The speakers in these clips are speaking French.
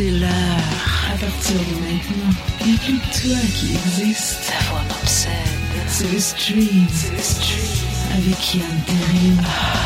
C'est l'heure. À partir de maintenant, il n'y a plus que toi qui existe. Ta voix m'obsède. C'est le stream. Avec Yann Terriot.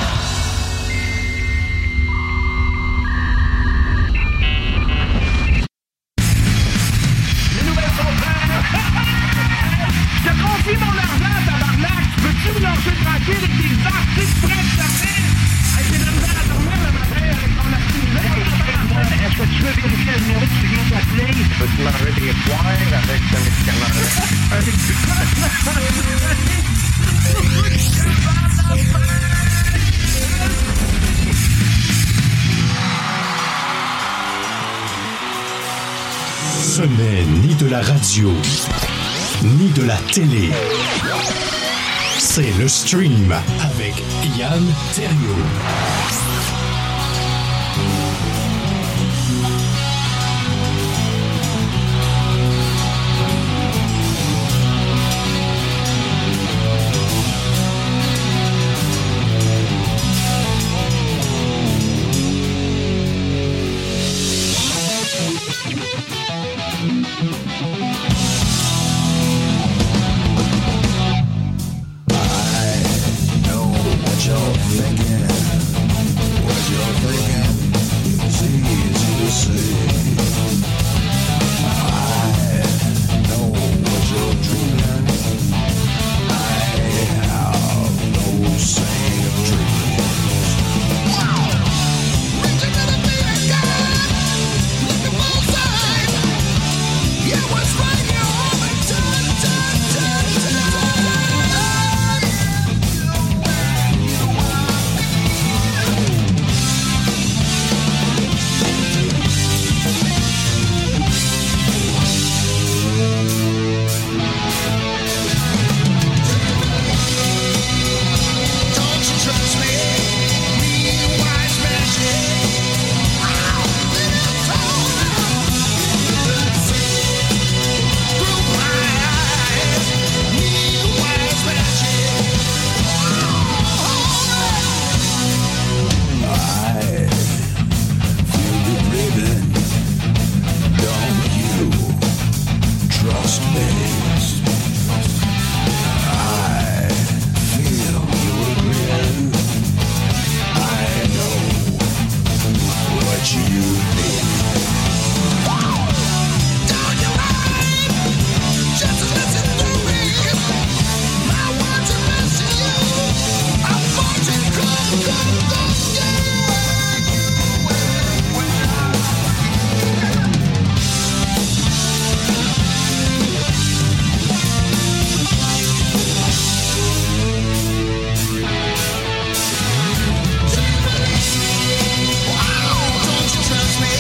Les nouvelles sont prêtes. Je te confie mon argent, tabarnak. Peux-tu me lâcher tranquille avec tes artistes prêts de sortir? Hey, j'ai de la misère à dormir le matin avec ton activité. Est-ce que tu veux vérifier le numéro que tu viens d'appeler? Peux-tu manger des poires avec ce Ce n'est ni de la radio, ni de la télé. C'est le stream avec Yann Terriot. Trust me.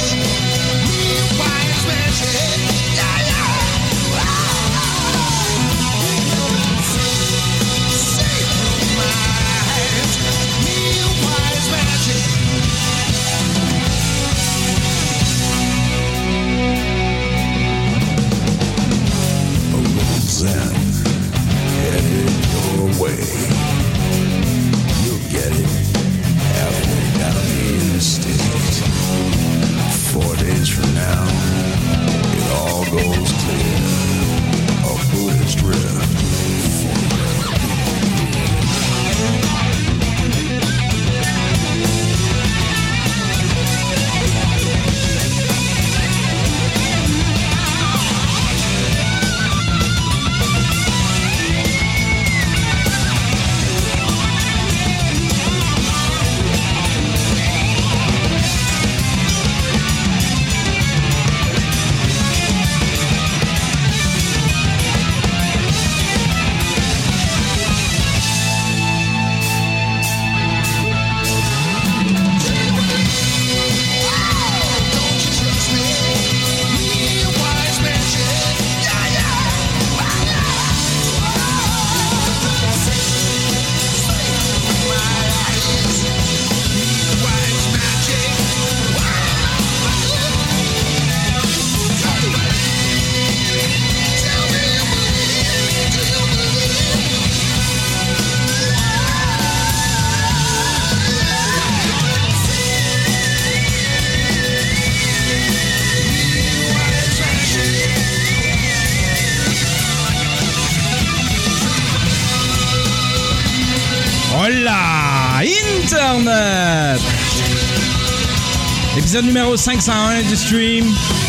Internet. Épisode numéro 501 du stream.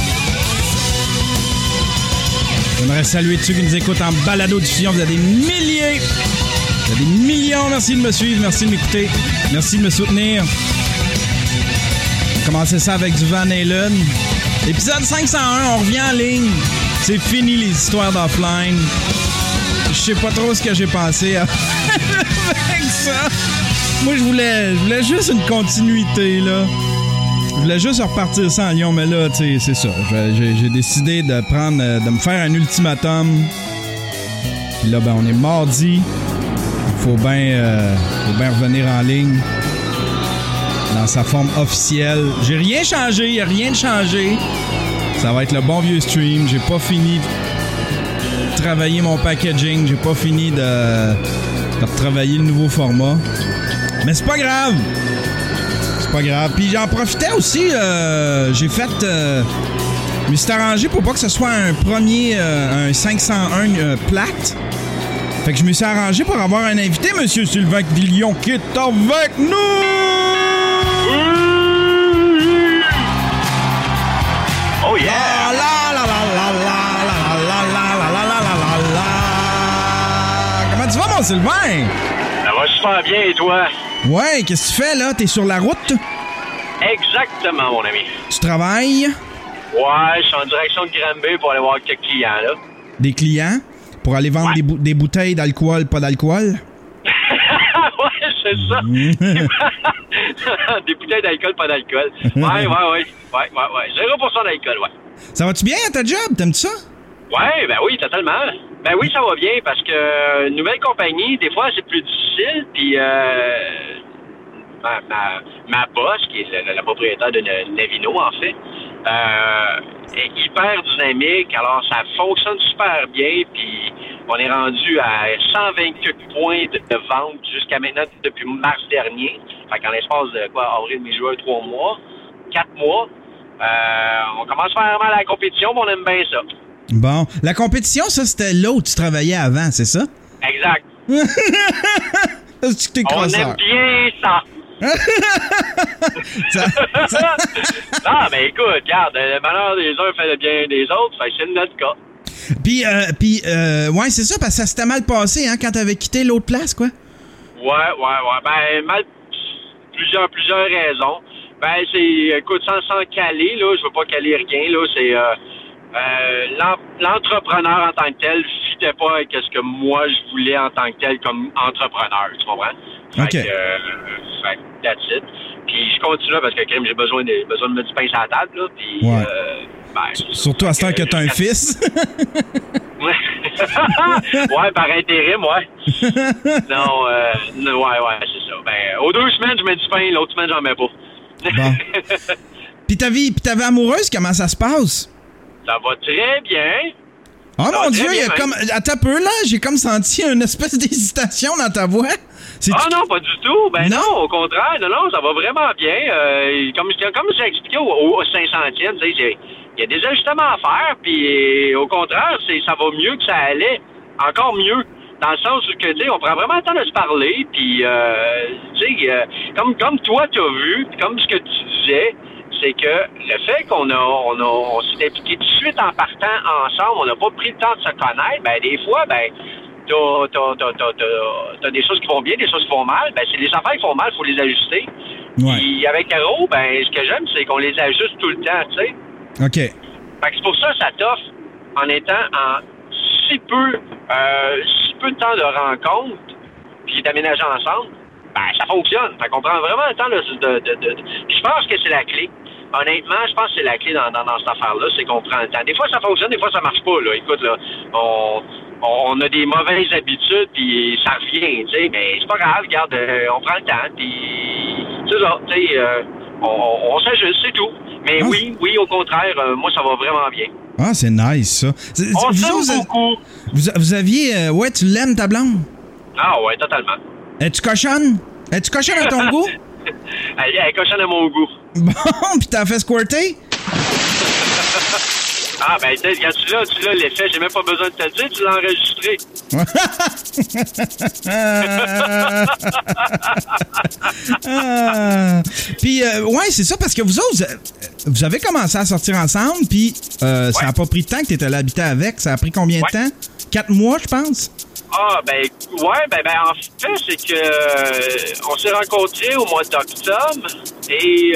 J'aimerais saluer tous ceux qui nous écoutent en balado-diffusion. Vous êtes des milliers. Vous êtes des millions. Merci de me suivre. Merci de m'écouter. Merci de me soutenir. Commencez ça avec du Van Halen. Épisode 501, on revient en ligne. C'est fini les histoires d'offline. Je sais pas trop ce que j'ai pensé avec ça. Moi, je voulais juste une continuité, là. Je voulais juste repartir ça en Lyon, mais là, tu sais, c'est ça. J'ai décidé de me faire un ultimatum. Puis là, ben, on est mardi. Il faut bien revenir en ligne dans sa forme officielle. J'ai rien changé, il n'y a rien de changé. Ça va être le bon vieux stream. J'ai pas fini de travailler mon packaging. J'ai pas fini de retravailler le nouveau format. Mais c'est pas grave. C'est pas grave. Puis j'en profitais aussi. J'ai fait... je me suis arrangé pour pas que ce soit un 501 plate. Fait que je me suis arrangé pour avoir un invité, Monsieur Sylvain Quillion, qui est avec nous! Oh yeah! Comment tu vas, mon Sylvain? Ça va super bien, et toi? Ouais, qu'est-ce que tu fais, là? T'es sur la route? Exactement, mon ami. Tu travailles? Ouais, je suis en direction de Granby pour aller voir quelques clients, là. Des clients? Pour aller vendre des bouteilles d'alcool, pas d'alcool? Ouais, c'est ça. Des bouteilles d'alcool, pas d'alcool. Ouais. 0% d'alcool, ouais. Ça va-tu bien à ta job? T'aimes-tu ça? Ouais, ben oui, totalement. Ben oui, ça va bien parce que nouvelle compagnie, des fois, c'est plus difficile. Puis ma boss, qui est la propriétaire de Navino, en fait, est hyper dynamique. Alors, ça fonctionne super bien. Puis on est rendu à 124 points de vente jusqu'à maintenant depuis mars dernier. Fait qu'en l'espace de avril, mai, juin, 3 mois, 4 mois, on commence à faire mal à la compétition, mais on aime bien ça. Bon. La compétition, ça, c'était là où tu travaillais avant, c'est ça? Exact. Est-ce que t'es crosseur? On aime bien ça. Non, mais écoute, regarde, le malheur des uns fait le bien des autres, fait que c'est notre cas. Puis, ouais, c'est ça, parce que ça s'était mal passé, hein, quand t'avais quitté l'autre place, quoi? Ouais. Ben, mal, plusieurs raisons. Ben, c'est, écoute, sans caler, là, je veux pas caler rien, là, c'est, l'entrepreneur en tant que tel fitait pas avec ce que moi je voulais en tant que tel comme entrepreneur, tu comprends? OK. Fait that's it. Puis je continue parce que quand même, j'ai besoin de mettre du pain sur la table, là, puis... Ouais. Ben, surtout à ce temps que t'as un fils. Ouais, par intérim, ouais. Non, ouais, c'est ça. Ben, aux 2 semaines, je mets du pain, l'autre semaine, j'en mets pas. Bon. Puis ta vie amoureuse, comment ça se passe? Ça va très bien. Oh mon Dieu, il y a bien, comme... Attends un peu, là, j'ai comme senti une espèce d'hésitation dans ta voix. Non, pas du tout. Ben non, au contraire. Non, ça va vraiment bien. Comme j'ai expliqué au 500e, tu sais, il y a des ajustements à faire, puis au contraire, ça va mieux que ça allait. Encore mieux. Dans le sens où que, tu sais, on prend vraiment le temps de se parler, puis, tu sais, comme toi, tu as vu, puis comme ce que tu disais, c'est que le fait qu'on s'est impliqué tout de suite en partant ensemble, on n'a pas pris le temps de se connaître, ben des fois, ben t'as des choses qui vont bien, des choses qui vont mal. Ben c'est les affaires qui font mal, il faut les ajuster. Ouais. Puis avec Caro, ben ce que j'aime, c'est qu'on les ajuste tout le temps, tu sais. OK. Fait que c'est pour ça que ça t'offre en étant en si peu de temps de rencontre, puis d'aménager ensemble, ben ça fonctionne. Fait qu'on prend vraiment le temps de je pense que c'est la clé. Honnêtement, je pense que c'est la clé dans cette affaire-là, c'est qu'on prend le temps. Des fois, ça fonctionne, des fois, ça marche pas, là. Écoute, là, on a des mauvaises habitudes, puis ça revient, tu sais, mais c'est pas grave, regarde, on prend le temps, puis c'est ça, tu sais, on s'ajuste, c'est tout. Mais oui, au contraire, moi, ça va vraiment bien. Ah, c'est nice, ça. On s'aime beaucoup. Vous aviez... ouais, tu l'aimes, ta blonde? Ah ouais, totalement. Es-tu cochonne? Es-tu cochonne à ton goût? Elle est cochonne à mon goût. Bon, pis t'as fait squirter? Ah, ben, tu l'as l'effet. J'ai même pas besoin de te le dire, tu l'as enregistré. Puis, ouais, c'est ça, parce que vous autres, vous avez commencé à sortir ensemble, puis ça a pas pris de temps que t'étais allé habiter avec. Ça a pris combien de temps? 4 mois, je pense? Ah, ben, ouais, ben, en fait, c'est que on s'est rencontrés au mois d'octobre et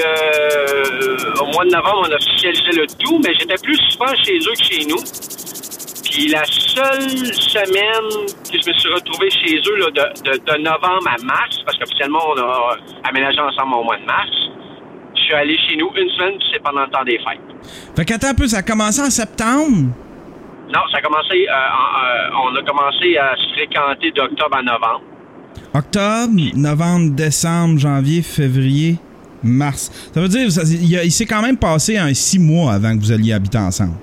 au mois de novembre, on a officialisé le tout, mais j'étais plus souvent chez eux que chez nous. Puis la seule semaine que je me suis retrouvé chez eux, là, de novembre à mars, parce qu'officiellement, on a aménagé ensemble au mois de mars, je suis allé chez nous une semaine, puis c'est pendant le temps des fêtes. Fait qu'attends un peu, ça a commencé en septembre? Non, ça a commencé, on a commencé à se fréquenter d'octobre à novembre. Octobre, novembre, décembre, janvier, février, mars. Ça veut dire, il s'est quand même passé 6 mois avant que vous alliez habiter ensemble.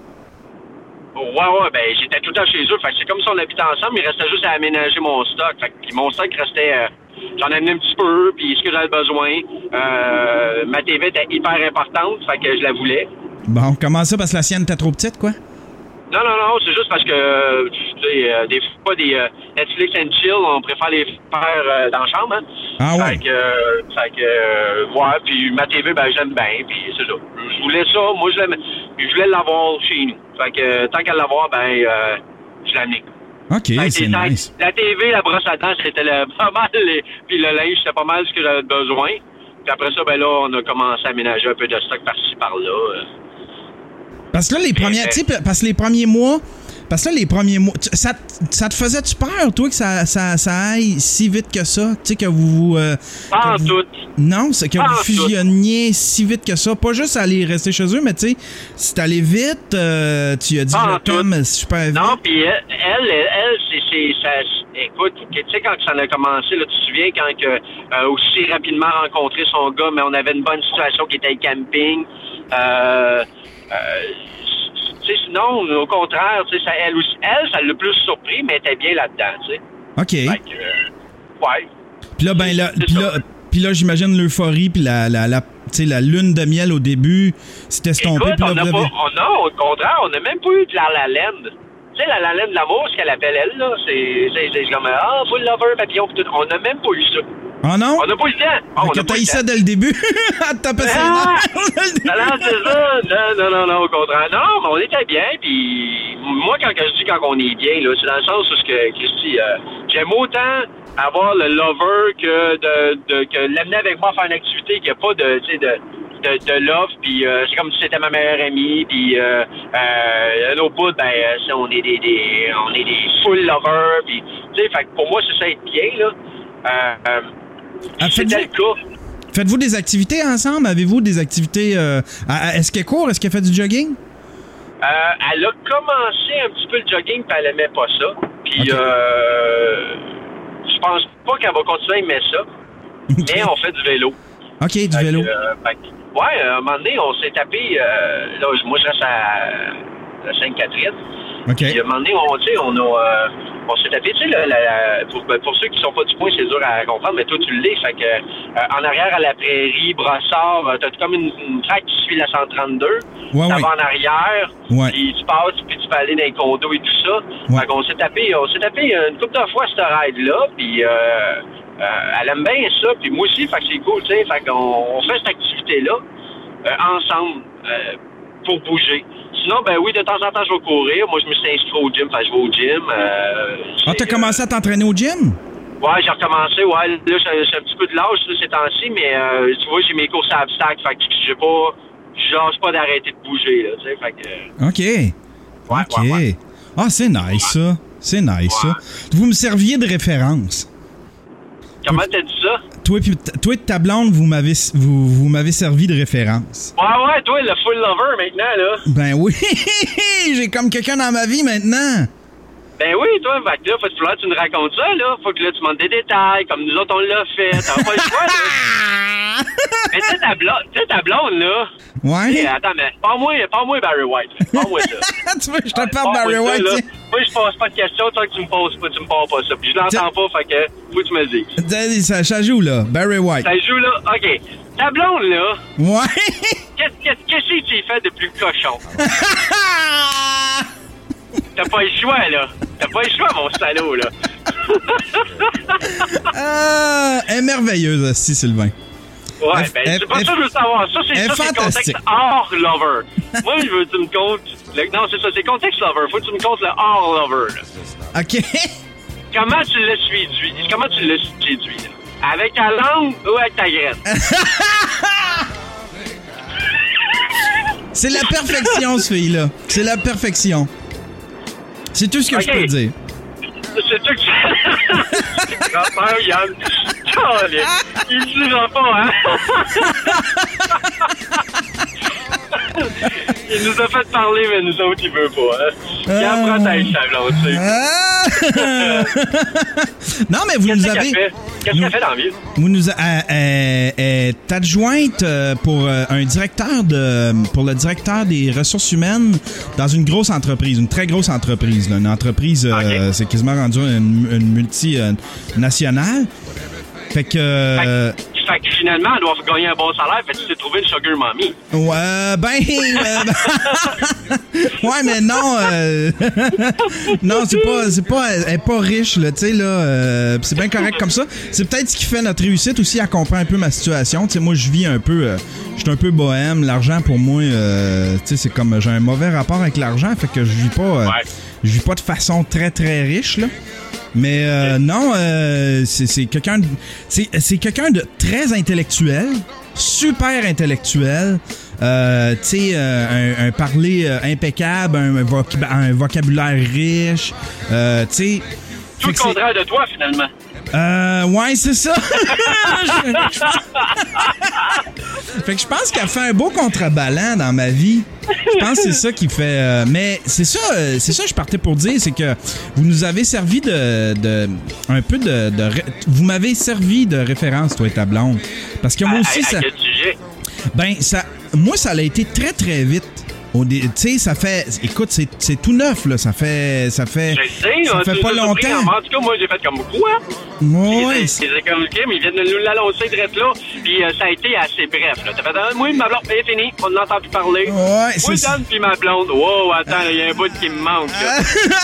Ouais, ben j'étais tout le temps chez eux. Fait que c'est comme si on habitait ensemble, il restait juste à aménager mon stock. Fait que mon stock restait... j'en amenais un petit peu, puis ce que j'avais besoin. Ma TV était hyper importante, fait que je la voulais. Bon, comment ça, parce que la sienne était trop petite, quoi? Non, c'est juste parce que, tu sais, des fois, des Netflix and chill, on préfère les faire dans la chambre, hein. Ah ouais? Fait que ouais, puis ma TV, ben, j'aime bien, puis c'est ça. Je voulais ça, moi, je voulais l'avoir chez nous. Fait que, tant qu'à l'avoir, ben, je l'ai amené. OK, c'est nice. La TV, la brosse à dents, c'était pas mal, puis le linge, c'était pas mal ce que j'avais besoin. Puis après ça, ben là, on a commencé à aménager un peu de stock par-ci, par-là. Parce que là, les premiers mois, ça te faisait-tu peur, toi, que ça aille si vite que ça? Tu sais, que vous... Pas en tout. Non, c'est que vous fusionniez si vite que ça. Pas juste aller rester chez eux, mais tu sais, c'est allé vite. Tu as dit le Tom super vite. Non, puis elle, c'est ça. Écoute, tu sais, quand ça a commencé, là, tu te souviens, quand aussi rapidement rencontré son gars, mais on avait une bonne situation qui était le camping. Sinon, au contraire, ça, elle, ça l'a plus surpris, mais elle était bien là-dedans, tu sais. OK. Fait que, ouais. Puis là, puis là, j'imagine l'euphorie, puis la lune de miel au début, c'était estompé. Écoute, au contraire, on n'a même pas eu de la laine. Tu sais, la laine de l'amour, ce qu'elle appelle elle, là, c'est comme, full lover, papillon, pis tout. On n'a même pas eu ça. Ah non? On n'a pas eu le temps. On a pas eu ça dès le début. Taper ses nerfs. Non, c'est ça. Non, au contraire. Non, mais on était bien, puis moi, quand je dis quand on est bien, là, c'est dans le sens où, Christy, j'aime autant avoir le lover que l'amener avec moi à faire une activité qu'il n'y a pas de love, puis c'est comme si c'était ma meilleure amie, puis au bout, ben, on est des full lovers, puis tu sais, fait que pour moi, c'est ça être bien, là. C'était le cas. Faites-vous des activités ensemble? Avez-vous des activités... est-ce qu'elle court? Est-ce qu'elle fait du jogging? Elle a commencé un petit peu le jogging, puis elle aimait pas ça. Puis je pense pas qu'elle va continuer à aimer ça. Okay. Mais on fait du vélo. OK, du vélo. Ouais, à un moment donné, on s'est tapé... là, moi, je reste à Sainte-Catherine. OK. Puis à un moment donné, on s'est tapé, tu sais, pour ceux qui sont pas du point, c'est dur à comprendre, mais toi, tu l'es. Fait que, en arrière, à la prairie, Brossard, t'as comme une traque qui suit la 132. Ouais, ça va en arrière, puis tu passes, puis tu peux aller dans les condos et tout ça. Ouais. Fait qu'on s'est tapé une couple de fois cette ride-là, puis elle aime bien ça, puis moi aussi, fait que c'est cool, tu sais. Fait qu'on fait cette activité-là ensemble pour bouger. Sinon, ben oui, de temps en temps, je vais courir. Moi, je me suis inscrit au gym, je vais au gym. t'as commencé à t'entraîner au gym? Ouais, j'ai recommencé. Ouais, là, j'ai un petit peu de l'âge ces temps-ci, mais tu vois, j'ai mes courses à obstacles. Fait que je lâche pas d'arrêter de bouger, là, tu sais. Fait que... OK. Ouais, OK. ouais. Ah, c'est nice, ça. C'est nice, ça. Vous me serviez de référence. Comment t'as dit ça? Toi et ta blonde, vous m'avez servi de référence. Ouais, toi, le full lover maintenant, là. Ben oui, j'ai comme quelqu'un dans ma vie maintenant. Ben oui, toi, fait que là, faut que tu nous racontes ça, là. Faut que là, tu demandes des détails, comme nous autres, on l'a fait. T'as pas le choix, là. Mais tu sais, ta blonde, là. Ouais. Attends, mais parle-moi Barry White. Parle-moi ça. Tu veux que je te parle Barry White? Là. Moi, je pose pas de questions, toi que tu me poses pas, tu me parles pas ça. Puis je l'entends pas, fait que faut que tu me le dises. Ça joue, là. Barry White. Ça joue, là? OK. Ta blonde, là. Ouais. Qu'est-ce que tu fait de plus cochon? T'as pas le choix, là. T'as pas le choix, mon salaud, là. Elle est merveilleuse, aussi, Sylvain. Ouais, c'est pas ça que je veux savoir. Ça, c'est contexte hors lover. Moi, je veux que tu me comptes... Non, c'est ça, c'est contexte lover. Faut que tu me comptes le hors lover, là. OK. Comment tu l'as séduit? Comment tu l'as séduit, là? Avec ta langue ou avec ta graine? C'est la perfection, ce fille-là. C'est la perfection. C'est tout ce que je peux dire. C'est tout que tu... Grand-père, Yann. Il dira pas, hein? Il nous a fait parler, mais nous autres, il veut pas, hein? Il apprend ta échelon, tu sais. Non, mais vous nous avez... Qu'est-ce qu'elle fait dans la vie? Vous nous est adjointe pour le directeur des ressources humaines dans une grosse entreprise, une très grosse entreprise. Là, une entreprise, c'est quasiment rendu une multinationale. Fait que finalement, elle doit gagner un bon salaire, fait que tu t'es trouvé une sugar mommy. Ouais, ouais, mais non, non, elle est pas riche, là, tu sais, là, c'est bien correct comme ça. C'est peut-être ce qui fait notre réussite aussi, elle comprend un peu ma situation. Tu sais, moi, je vis un peu, je suis un peu bohème. L'argent, pour moi, tu sais, c'est comme, j'ai un mauvais rapport avec l'argent, fait que je vis pas de façon très, très riche, là. Mais non, c'est quelqu'un de très intellectuel, super intellectuel. Tu sais, un parler impeccable, un vocabulaire riche. Tu sais, tout le contraire de toi, finalement. Ouais, c'est ça. Fait que je pense qu'elle fait un beau contrebalan dans ma vie. Je pense que c'est ça qui fait... mais c'est ça je partais pour dire, c'est que vous nous avez servi vous m'avez servi de référence, toi et ta blonde. Parce que moi aussi, ça... quel sujet? Moi, ça a été très, très vite. Tu sais, ça fait... Écoute, c'est tout neuf, là. Ça fait je sais, ça fait pas longtemps. En tout cas, moi, j'ai fait comme quoi? Ouais. C'est comme le mais ils viennent de nous l'annoncer direct là. Puis ça a été assez bref, là. T'as fait, moi, ma blonde, c'est fini. On n'entend plus parler. Ouais, moi, Dan, puis ma blonde. Wow, attends, il y a un bout qui me manque, là.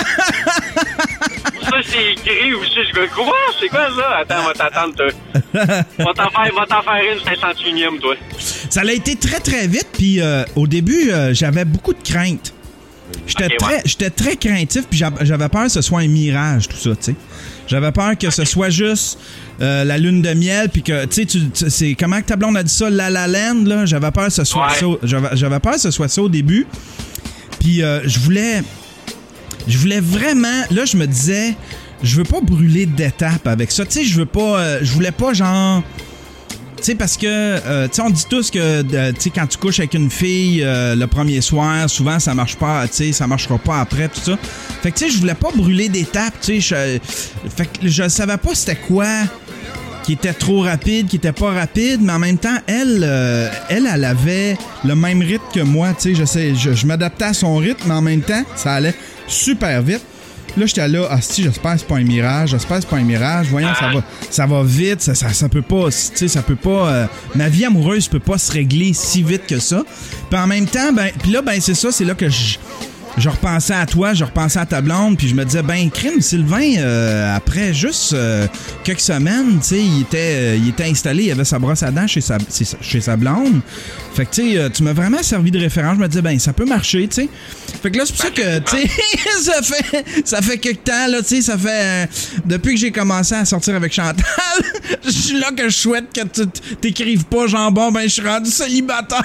Ça, c'est écrit aussi. Je veux quoi? C'est quoi ça? Attends, on va t'attendre, toi. Va t'en faire une, c'est un 101e, toi. Ça a été très, très vite. Puis au début, j'avais beaucoup de craintes. J'étais très craintif. Puis j'avais peur que ce soit un mirage, tout ça, tu sais. J'avais peur que ce soit juste la lune de miel. Puis que, tu sais, c'est comment que ta blonde a dit ça? La La Land, là. J'avais peur que ce soit ça. J'avais peur que ce soit ça au début. Puis je voulais vraiment... Là, je me disais, je veux pas brûler d'étapes avec ça. Tu sais, je voulais pas, genre... Tu sais, parce que, tu sais, on dit tous que, tu sais, quand tu couches avec une fille le premier soir, souvent, ça marche pas, tu sais, ça marchera pas après, tout ça. Fait que, tu sais, je voulais pas brûler d'étapes, tu sais. Fait que je savais pas c'était quoi qui était trop rapide, qui était pas rapide, mais en même temps, elle avait le même rythme que moi, tu sais. Je m'adaptais à son rythme, mais en même temps, ça allait super vite. Là, j'étais là, j'espère que c'est pas un mirage, voyons, ça va vite, ça peut pas, tu sais, ça peut pas, ma vie amoureuse peut pas se régler si vite que ça. Puis en même temps, c'est ça, c'est là que je repensais à toi, je repensais à ta blonde, puis je me disais, crime, Sylvain, après juste quelques semaines, tu sais, il était installé, il avait sa brosse à dents chez sa blonde. Fait que, tu sais, tu m'as vraiment servi de référence. Je me disais, ça peut marcher, tu sais. Fait que là, c'est pour ça que, tu sais, ça fait quelques temps, là, tu sais, ça fait... depuis que j'ai commencé à sortir avec Chantal, je suis là que je souhaite que tu t'écrives pas, genre, je suis rendu célibataire.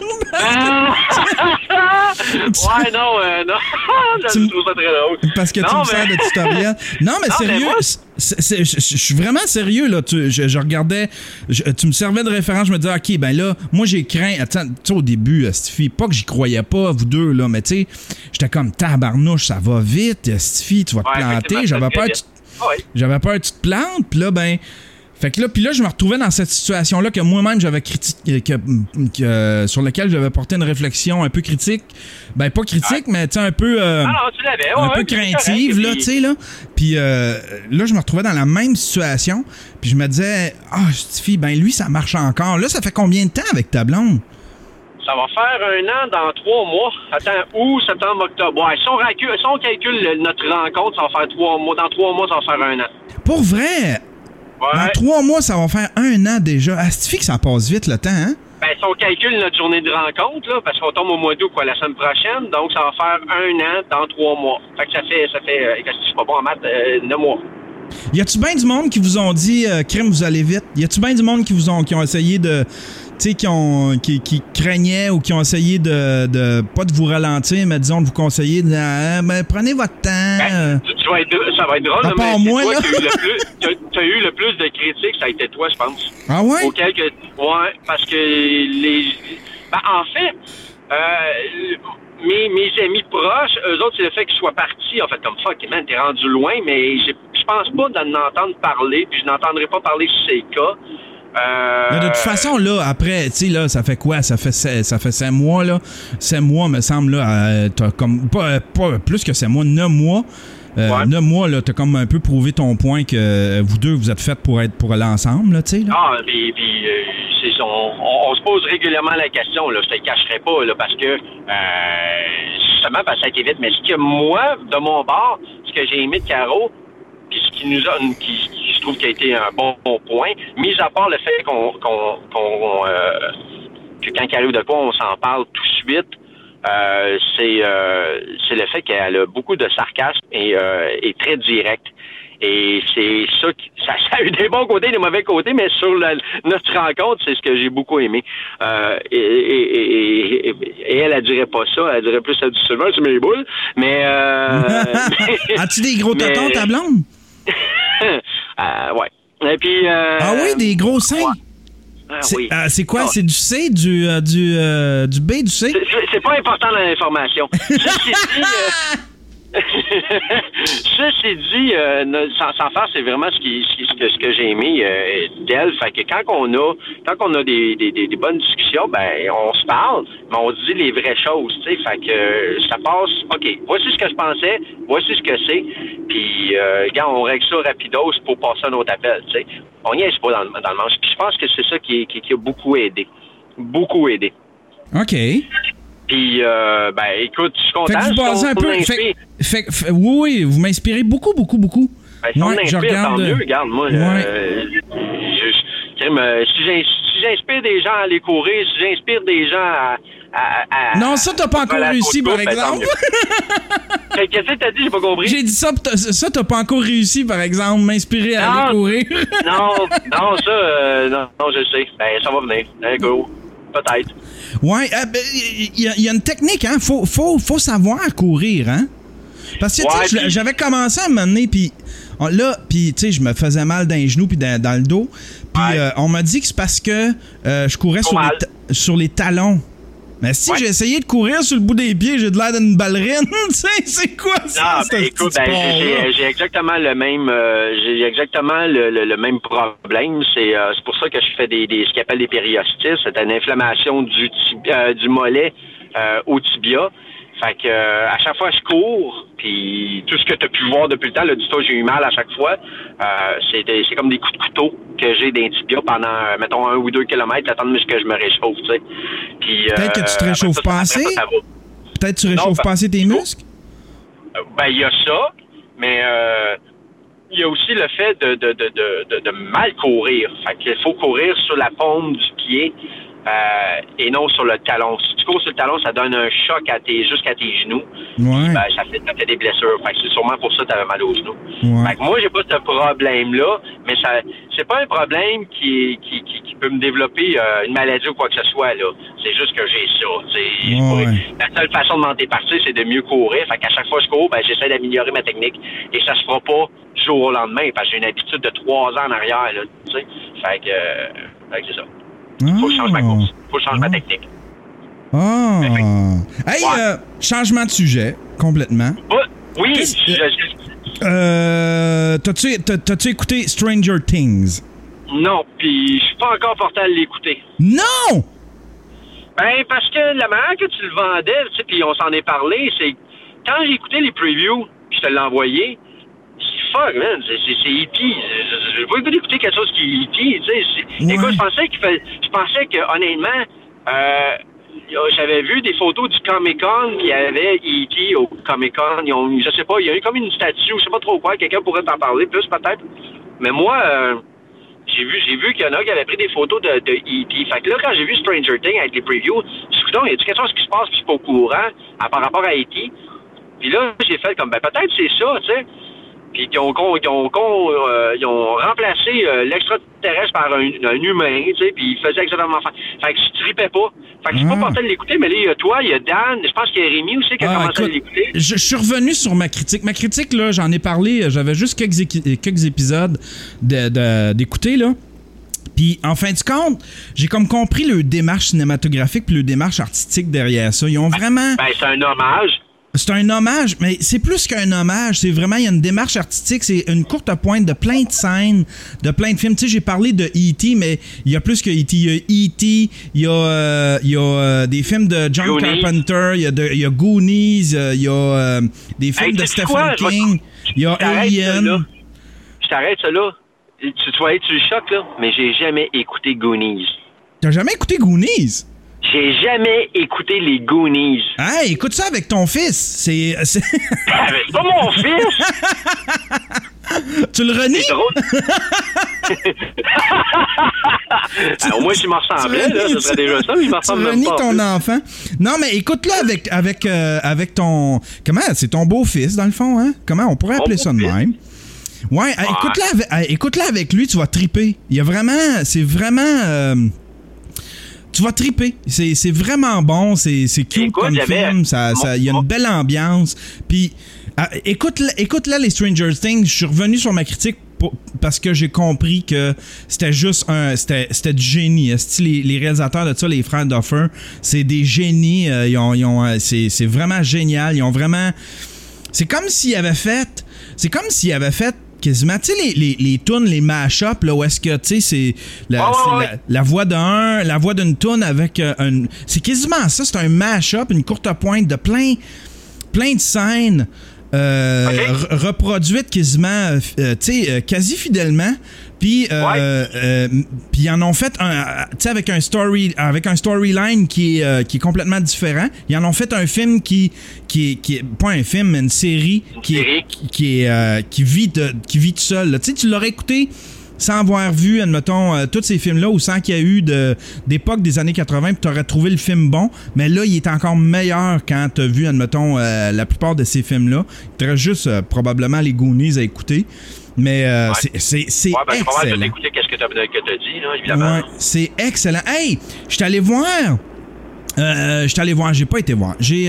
Ouais, non, je trouve ça très drôle. Parce que tu me sers de tutoriel. Non, mais sérieux, je suis vraiment sérieux, là. Je regardais, tu me servais de référence, je me disais, OK, là, moi, j'ai craint. Attends, tu sais, au début, Stifi, pas que j'y croyais pas, vous deux, là, mais tu sais, j'étais comme, tabarnouche, ça va vite, Stifi, tu vas te planter. J'avais peur que tu te plantes, puis là, Fait que là, puis là, je me retrouvais dans cette situation-là que moi-même j'avais critiqué, sur laquelle j'avais porté une réflexion un peu critique. Ben, pas critique, mais tu sais, un peu. Tu l'avais, un peu craintive, là, tu sais, là. Puis là, je me retrouvais dans la même situation. Puis je me disais, Stifi, ben lui, ça marche encore. Là, ça fait combien de temps avec ta blonde? Ça va faire 1 an dans 3 mois. Attends, août, septembre, octobre. Ouais, si on calcule notre rencontre, ça va faire 3 mois. Dans 3 mois, ça va faire 1 an. Pour vrai? Ouais. Dans 3 mois, ça va faire 1 an déjà. Stifi que ça passe vite le temps, hein? Ben, si on calcule notre journée de rencontre, là, parce qu'on tombe au mois d'août, la semaine prochaine, donc ça va faire 1 an dans 3 mois. Fait que ça fait, je suis pas bon en maths, 9 mois. Y a-tu bien du monde qui vous ont dit, crime, vous allez vite? Y a-tu bien du monde qui ont essayé de, tu sais, qui craignaient ou qui ont essayé de pas de vous ralentir, mais disons de vous conseiller, ben, prenez votre temps. Ben, ça va être drôle, mais c'est moi, toi qui as eu le plus de critiques, ça a été toi, je pense. Ah ouais? Ouais, parce que en fait, mes amis proches, eux autres, c'est le fait qu'ils soient partis. En fait, comme fuck, man, t'es rendu loin, mais je pense pas d'en entendre parler, puis je n'entendrai pas parler sur ces cas. Mais de toute façon, là, après, tu sais, là, ça fait quoi? Ça fait 5 mois, là. 5 mois, me semble, là. T'as comme, pas plus que 5 mois, 9 mois. 9 mois, là, t'as comme un peu prouvé ton point que vous deux, vous êtes faits pour aller ensemble, là, tu sais, là. On se pose régulièrement la question, là. Je te le cacherai pas, là, parce que, justement, parce que ça a été vite. Mais ce que moi, de mon bord, ce que j'ai aimé de Caro, puis ce qui nous a, qui je trouve qui a été un bon point, mis à part le fait que quand il arrive de quoi, on s'en parle tout de suite, c'est le fait qu'elle a beaucoup de sarcasme et est très directe. Et c'est ça qui ça a eu des bons côtés et des mauvais côtés, mais sur notre rencontre, c'est ce que j'ai beaucoup aimé. Et elle dirait pas ça, elle dirait plus du Sylvain, c'est mes boules. Mais as-tu des gros totons, ta blonde? Ouais. Et puis ah oui, des gros seins? Ouais. Oui. C'est quoi? C'est du C, du B, du C? C'est pas important dans l'information. Ceci dit, sans faire, c'est vraiment ce que j'ai aimé d'elle. Fait que quand on a des bonnes discussions, ben on se parle, mais on dit les vraies choses, tu sais. Fait que ça passe. Ok, voici ce que je pensais, voici ce que c'est. Puis, regarde, on règle ça rapidos pour passer un autre appel, tu sais. On n'y est pas dans le manche. Puis je pense que c'est ça qui a beaucoup aidé. Beaucoup aidé. OK. Puis, écoute, je suis content. Fait que vous basez un peu. Oui, vous m'inspirez beaucoup. Ben, si on m'inspire, tant mieux. Regarde, moi, si j'inspire des gens à aller courir, si j'inspire des gens à non, ça, t'as pas encore réussi, par exemple. Qu'est-ce que t'as dit? J'ai pas compris. J'ai dit ça, t'as pas encore réussi, par exemple, m'inspirer à aller courir. non, je sais. Ben, ça va venir. Go. Peut-être. Ouais, il y a une technique, hein. Faut savoir courir, hein. Parce que, tu sais, j'avais commencé à m'amener, puis là, tu sais, je me faisais mal dans les genoux puis dans le dos. Puis on m'a dit que c'est parce que je courais sur les talons. Mais si j'ai essayé de courir sur le bout des pieds, j'ai de l'air d'une ballerine, tu sais, c'est quoi ça? Non, écoute, j'ai exactement le même le même problème. C'est pour ça que je fais ce qu'on appelle des périostis. C'est une inflammation du mollet au tibia. Fait que à chaque fois je cours, puis tout ce que tu as pu voir depuis le temps, là, dis-toi, j'ai eu mal à chaque fois. C'est comme des coups de couteau que j'ai d'un tibia pendant, mettons, 1 ou 2 kilomètres, attendre que je me réchauffe, tu sais. Puis peut-être que tu te réchauffes pas assez. Peut-être que tu réchauffes pas assez tes muscles. Ben il y a ça, mais il y a aussi le fait de mal courir. Fait qu'il faut courir sur la paume du pied. Et non sur le talon. Si tu cours sur le talon, ça donne un choc jusqu'à tes genoux. Ouais. Ben, ça fait des blessures. Fait que c'est sûrement pour ça que tu avais mal aux genoux. Ouais. Fait que moi, j'ai pas ce problème-là, mais c'est pas un problème qui peut me développer une maladie ou quoi que ce soit, là. C'est juste que j'ai ça. Ouais. La seule façon de m'en départir, c'est de mieux courir. Fait qu'à chaque fois que je cours, ben, j'essaie d'améliorer ma technique. Et ça se fera pas du jour au lendemain, parce que j'ai une habitude de 3 ans en arrière, là. Tu sais. Fait que c'est ça. Faut que je change ma course. Faut que je change ma technique. Ah! Hey, changement de sujet, complètement. Oui, t'as-tu écouté Stranger Things? Non, puis je suis pas encore porté à l'écouter. Non! Ben, parce que la manière que tu le vendais, tu sais, puis on s'en est parlé, c'est quand j'ai écouté les previews, puis je te l'ai envoyé, c'est fuck, man, c'est E.T. Je veux pas écouter quelque chose qui est E.T., tu sais. Ouais. Écoute, je pensais que, honnêtement, j'avais vu des photos du Comic-Con, puis il y avait E.T. au Comic-Con. Je sais pas, il y a eu comme une statue, je sais pas trop quoi, quelqu'un pourrait t'en parler plus, peut-être. Mais moi, j'ai vu qu'il y en a qui avaient pris des photos de E.T. Fait que là, quand j'ai vu Stranger Things avec les previews, je me suis dit, il y a quelque chose qui se passe puis je suis pas au courant par rapport à E.T. Puis là, j'ai fait comme, ben peut-être c'est ça, tu sais. Puis ils ont remplacé l'extraterrestre par un humain, tu sais, puis ils faisaient exactement ça. Fait que je tripais pas. Fait que je suis pas porté à l'écouter, mais là, il y a toi, il y a Dan, je pense qu'il y a Rémi aussi qui a commencé à l'écouter. Je suis revenu sur ma critique. Ma critique, là, j'en ai parlé, j'avais juste quelques épisodes d'écouter, là. Puis, en fin de compte, j'ai comme compris le démarche cinématographique puis le démarche artistique derrière ça. Ils ont vraiment... Ben, c'est un hommage. C'est un hommage, mais c'est plus qu'un hommage. C'est vraiment, il y a une démarche artistique. C'est une courte pointe de plein de scènes, de plein de films. Tu sais, j'ai parlé de E.T., mais il y a plus que E.T. Il y a E.T., il y a des films de John Goonies. Carpenter, il y a Goonies, il y a des films de Stephen King, il y a Alien. Je t'arrête ça là. Tu vas être sur le choc, là, mais j'ai jamais écouté Goonies. T'as jamais écouté Goonies? J'ai jamais écouté les Goonies. Hey, écoute ça avec ton fils. C'est... C'est pas mon fils! Tu le renies? C'est drôle. Au moins, je m'en ressemblais, là. Ce serait déjà ça, mais je m'en ressemble Tu même renies pas. ton enfant. Non, mais écoute-le avec ton... Comment? C'est ton beau-fils, dans le fond, hein? Comment? On pourrait appeler ça de même. Ouais, écoute-le avec lui, tu vas triper. Il y a vraiment... C'est vraiment... tu vas triper. C'est vraiment bon. C'est cute. Écoute, comme film. Il y a une belle ambiance. Puis, écoute là les Stranger Things. Je suis revenu sur ma critique parce que j'ai compris que c'était juste c'était du génie. Les réalisateurs de ça, les frères Duffer, c'est des génies. C'est vraiment génial. Ils ont vraiment... C'est comme s'ils avaient fait quasiment, tu sais, les tunes, les mash-up, là, où est-ce que, tu sais, c'est la voix la voix d'une tune avec c'est quasiment ça, c'est un mash-up, une courte pointe de plein de scènes reproduites quasiment, tu sais, quasi fidèlement. Puis ils en ont fait tu sais, avec un storyline qui est complètement différent. Ils en ont fait un film qui est pas un film, mais une série qui vit tout seul. Tu sais, tu l'aurais écouté sans avoir vu, admettons, tous ces films-là, ou sans qu'il y ait eu d'époque des années 80, puis tu aurais trouvé le film bon, mais là, il est encore meilleur quand tu as vu, admettons, la plupart de ces films-là. Il te reste juste probablement les Goonies à écouter. Mais c'est excellent. Je vais pas mal écouter qu'est-ce que t'as dit, là, évidemment. Ouais, c'est excellent. Hey, je suis allé voir, j'ai pas été voir. J'ai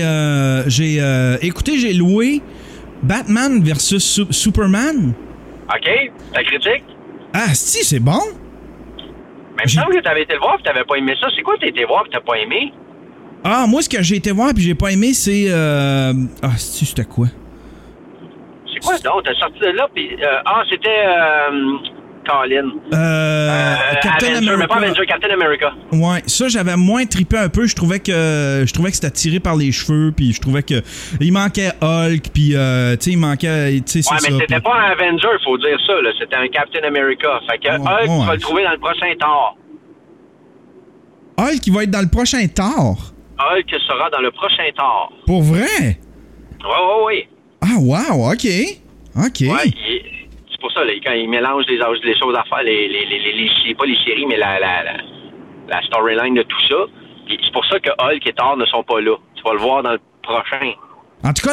loué Batman versus Superman. OK, ta critique? Ah, si, c'est bon. Mais il me semble que t'avais été le voir et t'avais pas aimé ça. C'est quoi que t'as été voir et t'as pas aimé? Ah, moi, ce que j'ai été voir et j'ai pas aimé, c'est... c'était quoi? C'est quoi donc? T'as sorti de là puis... c'était... Colin. Captain America. Mais pas Avenger, Captain America. Ouais, ça, j'avais moins trippé un peu. Je trouvais que c'était tiré par les cheveux, puis je trouvais que il manquait Hulk, puis tu sais, il manquait... Ouais, mais c'était pas un Avenger, faut dire ça, là. C'était un Captain America. Fait que Hulk, tu vas le trouver dans le prochain Thor. Hulk, il va être dans le prochain Thor? Hulk sera dans le prochain Thor. Pour vrai? Oui. Ah, wow, OK. Ouais, c'est pour ça, là, quand ils mélangent les choses à faire, pas les séries, mais la storyline de tout ça. Et c'est pour ça que Hulk et Thor ne sont pas là. Tu vas le voir dans le prochain. En tout cas,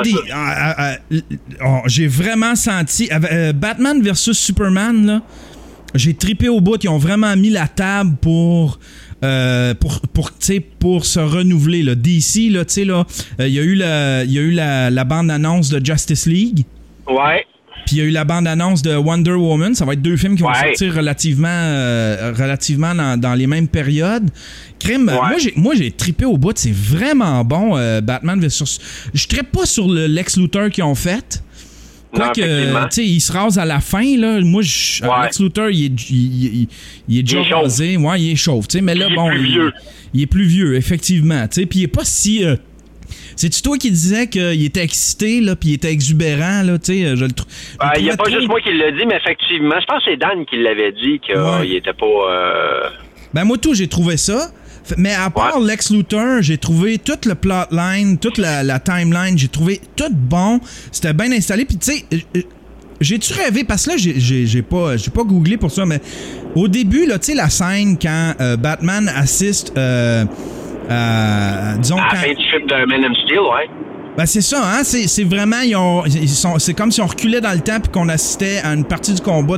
j'ai vraiment senti... Batman versus Superman, là, j'ai trippé au bout. Ils ont vraiment mis la table pour se renouveler. Là. DC, là, tu sais, là, il y a eu la bande-annonce de Justice League. Ouais. Puis il y a eu la bande-annonce de Wonder Woman. Ça va être deux films qui vont sortir relativement dans les mêmes périodes. Crime, moi j'ai trippé au bout. C'est vraiment bon, Batman versus... Je trippe pas sur le Lex Luthor qu'ils ont fait. Quoique, tu sais, il se rase à la fin, là. Moi, Lex Luthor, il est déjà rasé. Ouais, il est chauve, tu sais. Mais là, il est plus vieux, effectivement, tu sais. Puis il est pas si... C'est-tu toi qui disais qu'il était excité, là, puis il était exubérant, là, tu sais, il n'y a pas juste moi qui l'ai dit, mais effectivement, je pense que c'est Dan qui l'avait dit qu'il était pas... Ben moi, j'ai trouvé ça. Mais à part Lex Luthor, j'ai trouvé toute le plotline, toute la timeline, j'ai trouvé tout bon. C'était bien installé. Puis tu sais, j'ai-tu rêvé? Parce que là, j'ai pas googlé pour ça, mais au début, là, tu sais, la scène quand Batman assiste... disons à la fin du film de Man of Steel, ouais. Ben c'est ça, hein? C'est vraiment... c'est comme si on reculait dans le temps puis qu'on assistait à une partie du combat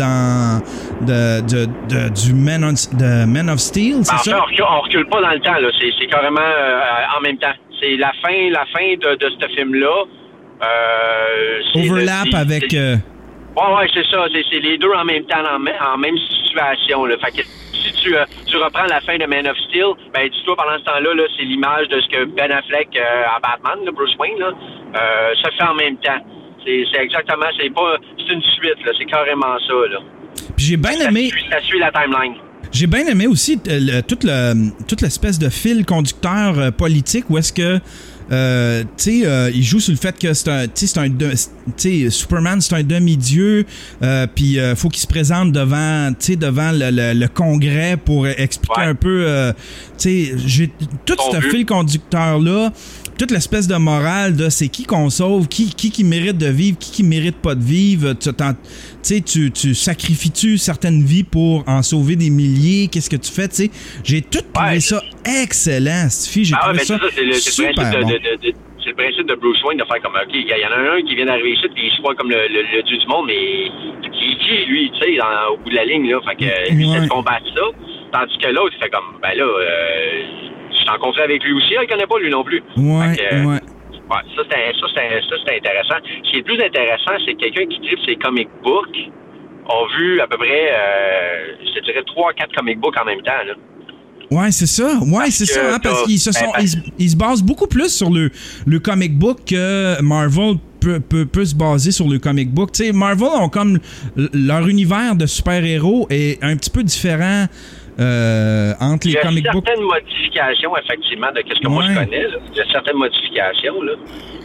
du Man of Steel, c'est ça? On recule pas dans le temps, là. C'est carrément en même temps. C'est la fin de ce film-là. Overlap avec... Ouais, c'est ça. C'est les deux en même temps, en même situation, là. Fait que si tu reprends la fin de Man of Steel, ben dis-toi pendant ce temps-là, là, c'est l'image de ce que Ben Affleck à Batman, là, Bruce Wayne, là, se fait en même temps. C'est exactement, c'est une suite, là, c'est carrément ça, là. Puis j'ai bien aimé. Ça suit la timeline. J'ai bien aimé aussi toute l'espèce de fil conducteur politique où est-ce que il joue sur le fait que Superman, c'est un demi-dieu, puis faut qu'il se présente devant le Congrès pour expliquer un peu, j'ai tout ce fil conducteur-là, toute l'espèce de morale de c'est qui qu'on sauve, qui mérite de vivre, qui mérite pas de vivre, tu sacrifies-tu certaines vies pour en sauver des milliers, qu'est-ce que tu fais, tu sais, j'ai tout trouvé ça excellent, Sophie, j'ai trouvé ça super bon. C'est le principe de Bruce Wayne de faire comme, OK, il y en a un qui vient d'arriver ici, puis il se voit comme le dieu du monde, mais qui lui, tu sais, au bout de la ligne, là, fait que lui, c'est de combattre ça, tandis que l'autre, il fait comme, ben là, je suis en conflit avec lui aussi, il connaît pas lui non plus. Ça, c'était intéressant. Ce qui est le plus intéressant, c'est que quelqu'un qui tripe ses comic books a vu à peu près, je te dirais, 3-4 comic books en même temps, là. Ouais, c'est ça. Ouais, c'est ça. Hein, parce qu'ils se basent beaucoup plus sur le comic book que Marvel peut se baser sur le comic book. Tu sais, Marvel ont comme leur univers de super-héros est un petit peu différent entre les comic books. Il y a certaines modifications, effectivement, de ce que moi je connais. Là. Il y a certaines modifications, là.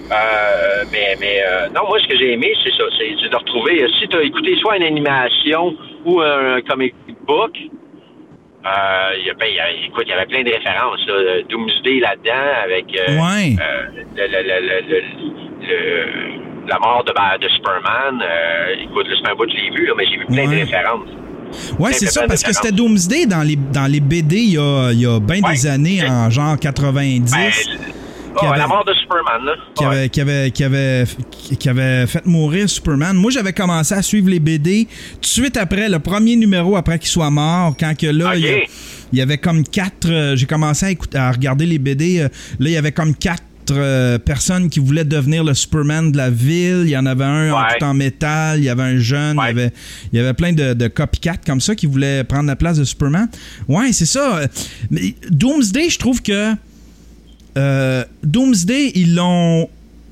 Non, moi, ce que j'ai aimé, c'est ça. C'est de retrouver, si tu as écouté soit une animation ou un comic book, il y avait plein de références, là. Doomsday là-dedans, avec la mort de Superman. Écoute, c'est un bout que je l'ai vu, là, mais j'ai vu plein de références. Ouais, c'est ça, parce que c'était Doomsday dans les BD il y a bien des années, en genre 90. La mort de Superman, là. Qui avait fait mourir Superman. Moi, j'avais commencé à suivre les BD tout de suite après, le premier numéro après qu'il soit mort, quand que là, il y avait comme 4... j'ai commencé à regarder les BD. Là, il y avait comme 4 personnes qui voulaient devenir le Superman de la ville. Il y en avait un tout en métal, il y avait un jeune, il y avait plein de copycats comme ça qui voulaient prendre la place de Superman. Ouais, c'est ça. Mais Doomsday, je trouve que Doomsday, ils l'ont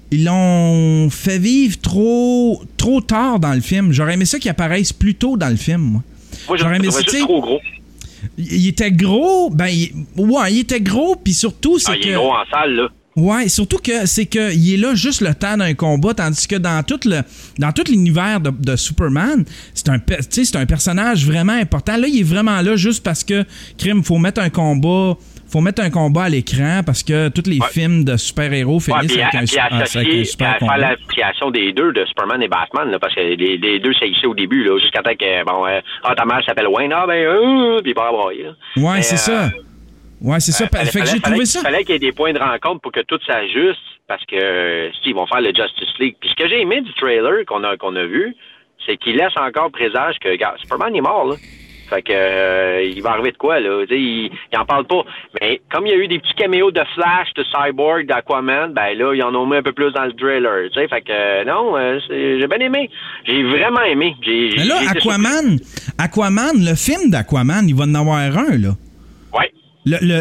fait vivre trop tard dans le film. J'aurais aimé ça qu'il apparaisse plus tôt dans le film, moi. J'aurais aimé ça, trop gros. Il était gros, il était gros, puis surtout, c'est que... Il est gros en salle, là. Ouais, surtout que c'est que il est là juste le temps d'un combat, tandis que dans tout l'univers de Superman, c'est un personnage vraiment important. Là, il est vraiment là juste parce que faut mettre un combat à l'écran parce que tous les films de super-héros finissent avec un super combat. Faire l'association des deux, de Superman et Batman, là, parce que les deux s'agissaient au début, là, jusqu'à temps que ta mère s'appelle Wayne, puis il va avoir. Ouais, c'est ça. Ouais, c'est ça. Fait que j'ai trouvé ça. Il fallait qu'il y ait des points de rencontre pour que tout s'ajuste, parce que ils vont faire le Justice League. Puis ce que j'ai aimé du trailer qu'on a vu, c'est qu'il laisse encore présage que Superman est mort, là. Fait que il va arriver de quoi, là? Il en parle pas. Mais comme il y a eu des petits caméos de Flash, de Cyborg, d'Aquaman, ben là, ils en ont mis un peu plus dans le trailer. Fait que j'ai bien aimé. J'ai vraiment aimé. Mais là, Aquaman, le film d'Aquaman, il va en avoir un, là. Ouais.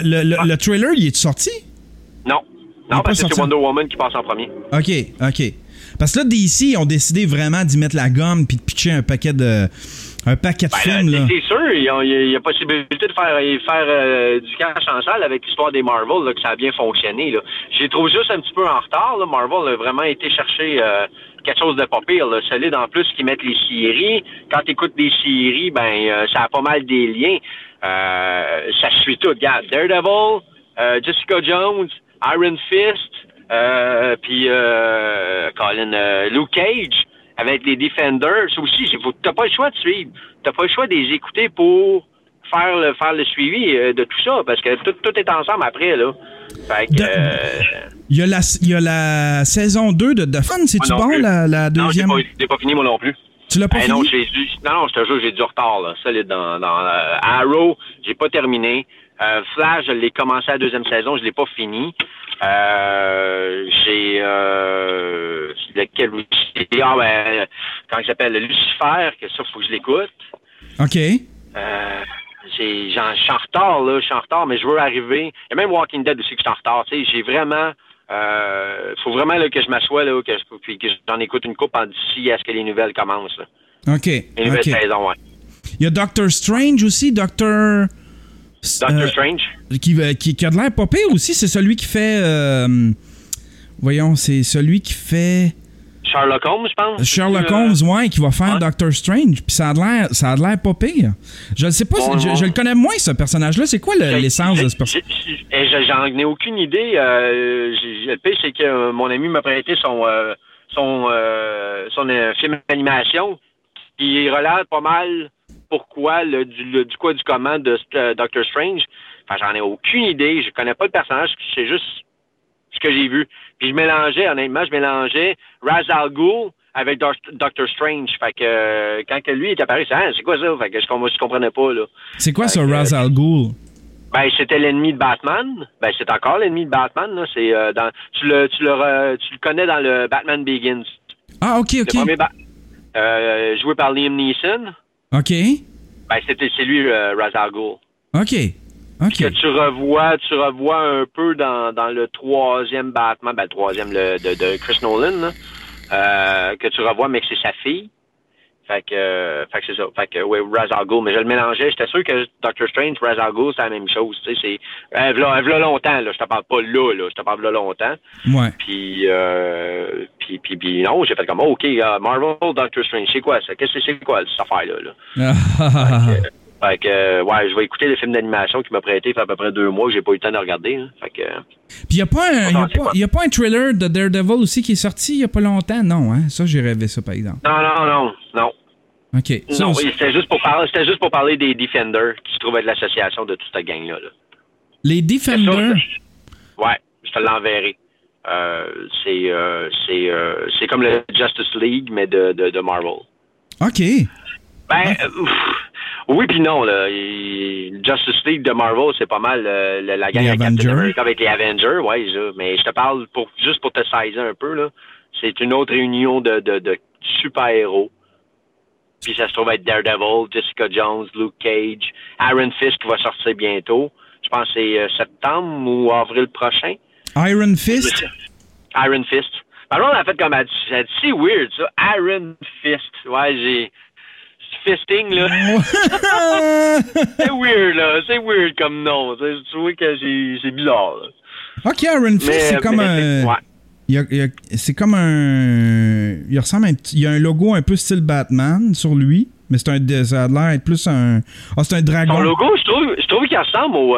Le trailer, il est sorti? Non, parce que c'est Wonder Woman qui passe en premier. OK. Parce que là, DC ont décidé vraiment d'y mettre la gomme puis de pitcher un paquet de films. Là. C'est sûr, il y a possibilité de faire du cash en salle avec l'histoire des Marvel, là, que ça a bien fonctionné. Là. J'ai trouvé juste un petit peu en retard. Là. Marvel a vraiment été chercher quelque chose de pas pire, là, solide en plus qu'ils mettent les séries. Quand tu écoutes des séries, ça a pas mal des liens. Ça suit tout. Regarde, Daredevil, Jessica Jones, Iron Fist, puis Luke Cage avec les Defenders. Aussi, t'as pas le choix de suivre. T'as pas le choix de les écouter pour faire le suivi de tout ça, parce que tout est ensemble après, là. Fait que... Il y a la saison 2 de The Fun, c'est-tu bon, la deuxième? Non, j'ai pas fini, moi non plus. Tu l'as pas fini? Non, je te jure, j'ai du retard, là, solide dans Arrow, j'ai pas terminé. Flash, je l'ai commencé la deuxième saison, je l'ai pas fini. J'ai lequel aussi? Quand il s'appelle Lucifer, que ça, faut que je l'écoute. OK. Je suis en retard, mais je veux arriver. Il y a même Walking Dead aussi que je suis en retard. Tu sais, j'ai vraiment... faut vraiment là, que je m'assoie, là, puis que j'en écoute une coupe d'ici à ce que les nouvelles commencent. Là. OK. Les nouvelles saisons, ouais. Il y a Doctor Strange aussi, Doctor Strange. Qui a de l'air pas pire aussi. C'est celui qui fait... c'est celui qui fait... Sherlock Holmes, je pense. Sherlock Holmes, ouais, qui va faire Doctor Strange. Puis ça a de l'air pas pire. Je ne sais pas, je le connais moins, ce personnage-là. C'est quoi l'essence de ce personnage? J'en ai aucune idée. Le pire, c'est que mon ami m'a prêté son film d'animation qui relate pas mal pourquoi, du comment de Doctor Strange. Enfin, j'en ai aucune idée. Je connais pas le personnage. C'est juste ce que j'ai vu. Puis honnêtement, je mélangeais Ra's al Ghul avec Doctor Strange. Fait que quand lui est apparu, c'est quoi ça? Fait que je comprenais pas, là. C'est quoi ça, Ra's al Ghul? C'était l'ennemi de Batman. C'est encore l'ennemi de Batman, là. C'est tu le connais dans le Batman Begins. Ah, OK. Le premier joué par Liam Neeson. OK. C'est lui, Ra's al Ghul. OK. Que tu revois un peu dans le troisième Batman, le troisième de Chris Nolan, là, que tu revois, mais que c'est sa fille. Fait que c'est ça. Fait que, ouais, Ra's al Ghul, mais je le mélangeais. J'étais sûr que Doctor Strange, Ra's al Ghul, c'est la même chose. Tu sais, c'est, v'là longtemps, là. Je te parle pas là. Je te parle v'là longtemps. Ouais. Puis non, j'ai fait comme, OK, Marvel, Doctor Strange, c'est quoi ça? C'est quoi cette affaire-là, là? Fait que, ouais, je vais écouter le film d'animation qu'il m'a prêté il fait à peu près 2 mois que j'ai pas eu le temps de regarder. Hein. Fait que... Puis il y a pas un trailer de Daredevil aussi qui est sorti il y a pas longtemps, non, hein? Ça, j'ai rêvé ça, par exemple. Non. OK. Non, c'était juste pour parler des Defenders qui se trouvent être l'association de toute cette gang-là. Là. Les Defenders? Ouais, je te l'enverrai. C'est comme le Justice League, mais de Marvel. OK. Oui puis non, là. Justice League de Marvel, c'est pas mal la gang avec Captain America avec les Avengers, ouais, mais je te parle juste pour te sizer un peu, là. C'est une autre réunion de super-héros. Puis ça se trouve être Daredevil, Jessica Jones, Luke Cage, Iron Fist qui va sortir bientôt. Je pense que c'est septembre ou avril prochain. Iron Fist? Iron Fist. Par contre, on a fait comme elle dit, c'est weird, ça. Iron Fist. Ouais, j'ai... Fisting, là. C'est weird, là. C'est weird comme nom. Tu vois que c'est bizarre, là. OK, Iron Fist, c'est comme un... Ouais. C'est comme un... Il ressemble à il y a un logo un peu style Batman sur lui, mais ça a l'air être plus un... c'est un dragon. Son logo, je trouve qu'il ressemble au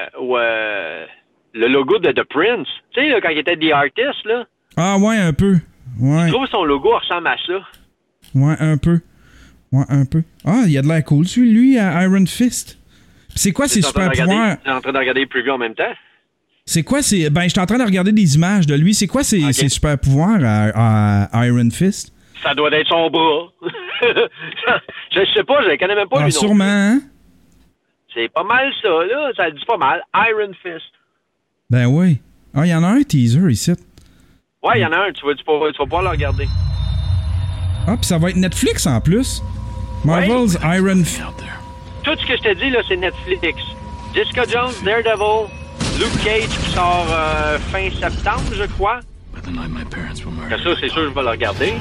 le logo de The Prince. Tu sais, là, quand il était The Artist, là. Ah, ouais, un peu. Ouais. Je trouve que son logo ressemble à ça. Ouais, un peu. Ouais, un peu. Ah, il a de l'air cool, lui, à Iron Fist. Puis c'est quoi ses super pouvoirs? Tu es en train de regarder les previews en même temps? C'est quoi je suis en train de regarder des images de lui. C'est quoi ses super pouvoirs à Iron Fist? Ça doit être son bras. je sais pas, je le connais même pas, lui, non. Sûrement, hein? C'est pas mal ça, là. Ça dit pas mal. Iron Fist. Ben oui. Ah, il y en a un teaser ici. Ouais, il y en a un. Tu vas pouvoir le regarder. Ah, puis ça va être Netflix en plus. Marvel's Iron Fist. Tout ce que je te dis, là, c'est Netflix. Jessica Jones, Daredevil, Luke Cage qui sort fin septembre, je crois. Ça, c'est sûr, je vais le regarder.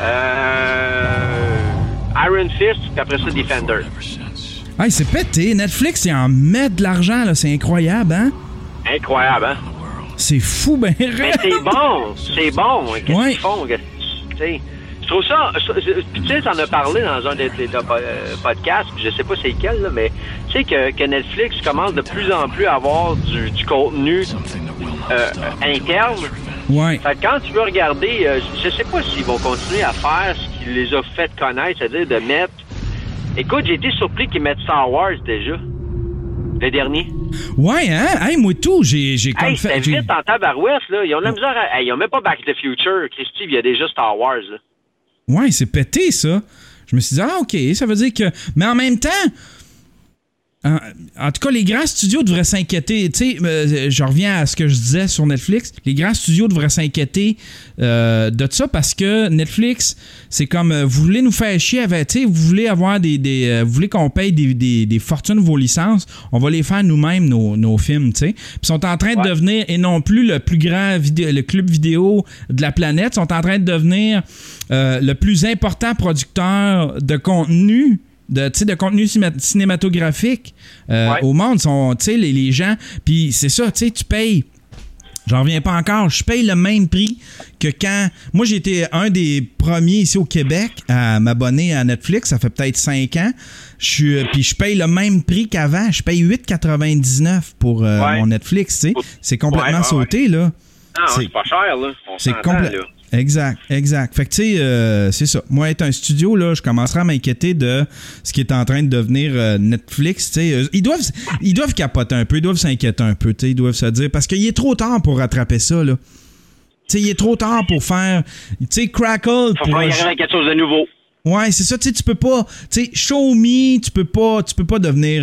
Iron Fist, puis après ça, Defender. Hey, c'est pété. Netflix, ils en mettent de l'argent, là. C'est incroyable, hein? Incroyable, hein? C'est fou, ben Mais c'est bon. C'est bon. Qu'est-ce Ouais. qu'ils font? T'sais, je trouve ça... Puis tu sais, t'en as parlé dans un des podcasts, je sais pas c'est lequel, là, mais tu sais que Netflix commence de plus en plus à avoir du contenu interne. Ouais. Fait que quand tu veux regarder, je sais pas s'ils vont continuer à faire ce qui les a fait connaître, c'est-à-dire de mettre... Écoute, j'ai été surpris qu'ils mettent Star Wars déjà. Le dernier. Ouais, hein? Hey, moi tout, j'ai comme Hey, fait... c'était vite en tabarouette, là. Ils ont de la misère à... Hey, ils ont même pas Back to the Future. Christy, il y a déjà Star Wars, là. Ouais, c'est pété, ça. Je me suis dit, ah, OK, ça veut dire que... Mais en même temps... En tout cas, les grands studios devraient s'inquiéter. Tu sais, je reviens à ce que je disais sur Netflix. Les grands studios devraient s'inquiéter de ça parce que Netflix, c'est comme vous voulez nous faire chier avec, tu sais, vous voulez avoir vous voulez qu'on paye des fortunes vos licences, on va les faire nous-mêmes nos films, tu sais. Puis ils sont en train de devenir, et non plus le plus grand le club vidéo de la planète, sont en train de devenir le plus important producteur de contenu. De contenu cinématographique au monde, sont les gens, puis c'est ça, tu sais, tu payes, j'en reviens pas encore, je paye le même prix que quand, moi j'ai été un des premiers ici au Québec à m'abonner à Netflix, ça fait peut-être 5 ans, puis je paye le même prix qu'avant, je paye 8,99 pour mon Netflix, tu sais, c'est complètement sauté, là. Non, c'est pas cher, là. C'est complètement... Exact. Fait que, tu sais, c'est ça. Moi, être un studio, là, je commencerai à m'inquiéter de ce qui est en train de devenir Netflix. Tu sais, ils doivent capoter un peu, ils doivent s'inquiéter un peu, tu sais, ils doivent se dire, parce qu'il est trop tard pour rattraper ça, là. Tu sais, il est trop tard pour faire, tu sais, Crackle. Faut pas y arriver à quelque chose de nouveau. Ouais, c'est ça, tu sais, tu peux pas, tu sais, Show Me, tu peux pas devenir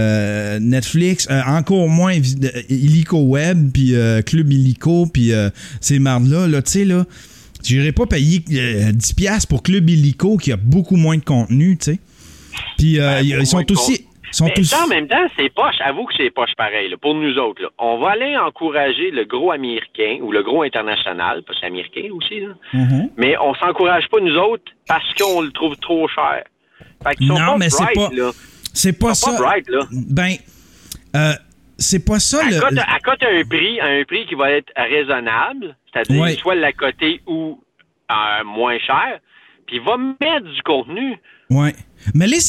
Netflix, encore moins Illico Web, puis Club Illico, puis ces mardes-là, tu sais, là. J'irais pas payer 10$ pour Club Illico qui a beaucoup moins de contenu, tu sais. Puis ils sont aussi... Ça, en même temps, c'est poche. Avoue que c'est poche pareil, là, pour nous autres. Là. On va aller encourager le gros américain ou le gros international, parce que c'est américain aussi, là. Mm-hmm. Mais on s'encourage pas, nous autres, parce qu'on le trouve trop cher. Fait qu'ils sont non, pas mais bright, là. C'est pas ça. Pas bright, là. Ben... c'est pas ça le... À coter un prix qui va être raisonnable, c'est-à-dire soit la coter ou moins cher, puis il va mettre du contenu. Ouais. Mais les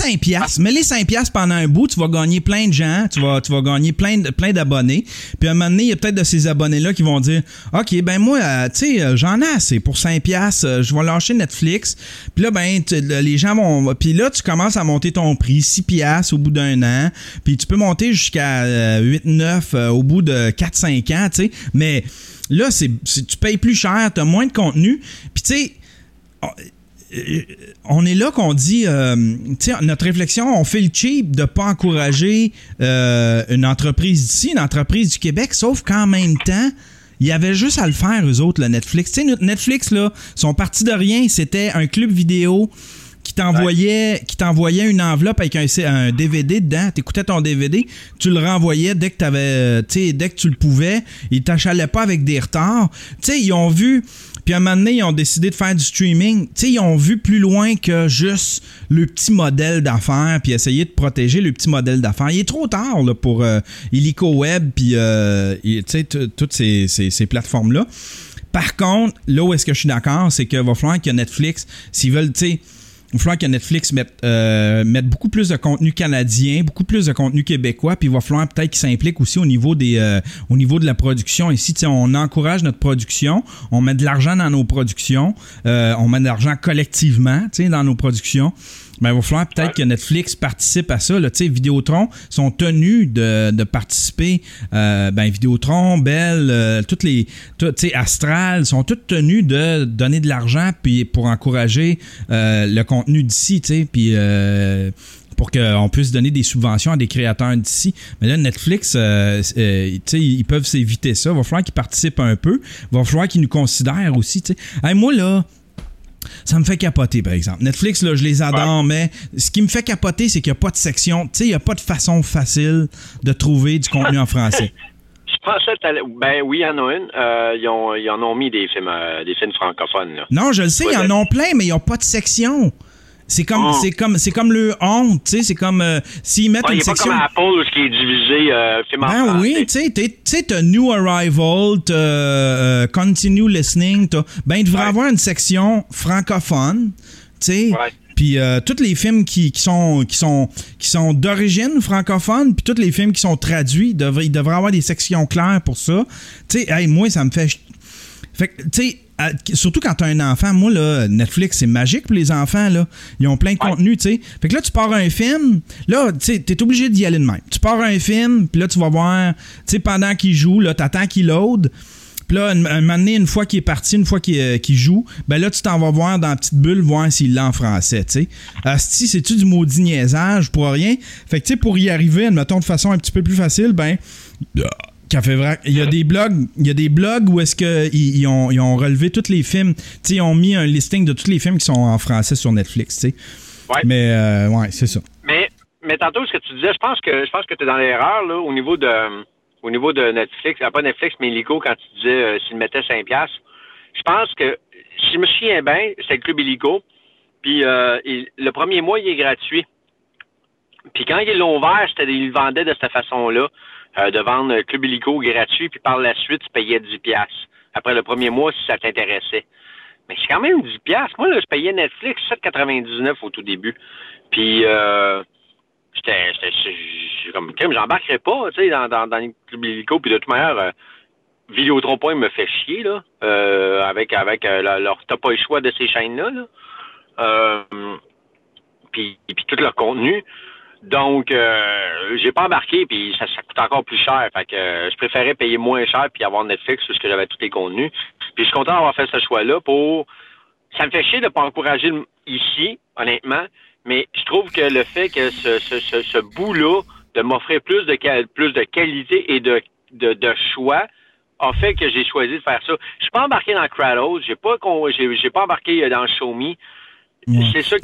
5$ pendant un bout, tu vas gagner plein de gens, tu vas gagner plein d'abonnés. Puis à un moment donné, il y a peut-être de ces abonnés-là qui vont dire OK, ben moi, tu sais, j'en ai assez pour 5$, je vais lâcher Netflix. Puis là, ben, les gens vont... Puis là, tu commences à monter ton prix, 6$ au bout d'un an. Puis tu peux monter jusqu'à 8-9 au bout de 4-5 ans, tu sais. Mais là, tu payes plus cher, tu as moins de contenu. Puis tu sais... on est là qu'on dit, tu sais, notre réflexion, on fait le cheap de pas encourager une entreprise d'ici, une entreprise du Québec, sauf qu'en même temps, il y avait juste à le faire, eux autres, le Netflix. Tu sais, Netflix, là, sont partis de rien, c'était un club vidéo qui t'envoyait une enveloppe avec un DVD dedans. T'écoutais ton DVD, tu le renvoyais dès que tu le pouvais. Ils t'achalaient pas avec des retards. Tu sais, ils ont vu... Puis à un moment donné, ils ont décidé de faire du streaming. Tu sais, ils ont vu plus loin que juste le petit modèle d'affaires puis essayer de protéger le petit modèle d'affaires. Il est trop tard là, pour Illico Web puis tu sais, toutes ces plateformes-là. Par contre, là où est-ce que je suis d'accord, c'est qu'il va falloir que Netflix, s'ils veulent, tu sais, il va falloir que Netflix mette beaucoup plus de contenu canadien, beaucoup plus de contenu québécois, puis il va falloir peut-être qu'ils s'impliquent aussi au niveau de la production. Ici, on encourage notre production, on met de l'argent dans nos productions, on met de l'argent collectivement dans nos productions. Ben, il va falloir peut-être que Netflix participe à ça. Là, Vidéotron sont tenus de participer. Vidéotron, Bell, Astral sont toutes tenues de donner de l'argent puis pour encourager le contenu d'ici, puis pour qu'on puisse donner des subventions à des créateurs d'ici. Mais là, Netflix, ils peuvent s'éviter ça. Il va falloir qu'ils participent un peu. Il va falloir qu'ils nous considèrent aussi. Hey, moi, là, ça me fait capoter, par exemple. Netflix, là, je les adore, mais ce qui me fait capoter, c'est qu'il n'y a pas de section. Tu sais, il n'y a pas de façon facile de trouver du contenu en français. pensais que ben oui, il y en a une. Ils en ont mis des films francophones, là. Non, je le sais, ils en ont plein, mais ils n'ont pas de section. C'est comme le honte, tu sais, c'est comme s'ils mettent une section. Il n'est pas comme Apple qui est divisé film en français. Oui, tu sais, t'as New Arrival, t'as Continue Listening, il devrait avoir une section francophone, tu sais. Ouais. Puis tous les films qui sont d'origine francophone, puis tous les films qui sont traduits, il devrait avoir des sections claires pour ça. Tu sais, moi, ça me fait... Fait que, tu sais, surtout quand t'as un enfant, moi, là, Netflix, c'est magique pour les enfants, là. Ils ont plein de contenu, tu sais. Fait que là, tu pars un film, là, tu sais, t'es obligé d'y aller de même. Tu pars un film, puis là, tu vas voir, tu sais, pendant qu'il joue, là, t'attends qu'il load. Puis là, un moment donné, une fois qu'il est parti, une fois qu'il joue, ben là, tu t'en vas voir dans la petite bulle, voir s'il l'a en français, tu sais. Asti, c'est-tu du maudit niaisage pour rien? Fait que, tu sais, pour y arriver, admettons, de façon un petit peu plus facile, Café Vrac, il y a des blogs où est-ce que ils ont relevé tous les films, tu sais, ils ont mis un listing de tous les films qui sont en français sur Netflix, tu sais. Ouais. Mais ouais, c'est ça. Mais tantôt ce que tu disais, je pense que tu es dans l'erreur là au niveau de Netflix, pas Netflix mais Illico quand tu disais s'ils mettaient 5$. Je pense que si je me souviens bien, c'était le Club Illico. Puis le premier mois, il est gratuit. Puis quand ils l'ont ouvert, ils le vendaient de cette façon-là. De vendre Club Illico gratuit, puis par la suite, tu payais 10$ après le premier mois si ça t'intéressait. Mais c'est quand même 10$. Moi, là, je payais Netflix 7,99$ au tout début. Puis, j'étais comme, j'embarquerais pas, tu sais, dans les Club Illico. Puis de toute manière, Vidéotron Point me fait chier, là, avec leur t'as pas le choix de ces chaînes-là, là. Puis tout leur contenu. Donc, j'ai pas embarqué, puis ça coûte encore plus cher. Fait que je préférais payer moins cher puis avoir Netflix parce que j'avais tous les contenus. Puis je suis content d'avoir fait ce choix-là ça me fait chier de pas encourager ici, honnêtement, mais je trouve que le fait que ce bout-là de m'offrir plus de qualité et de choix a fait que j'ai choisi de faire ça. Je suis pas embarqué dans Kratos, j'ai pas embarqué dans Show Me. C'est ça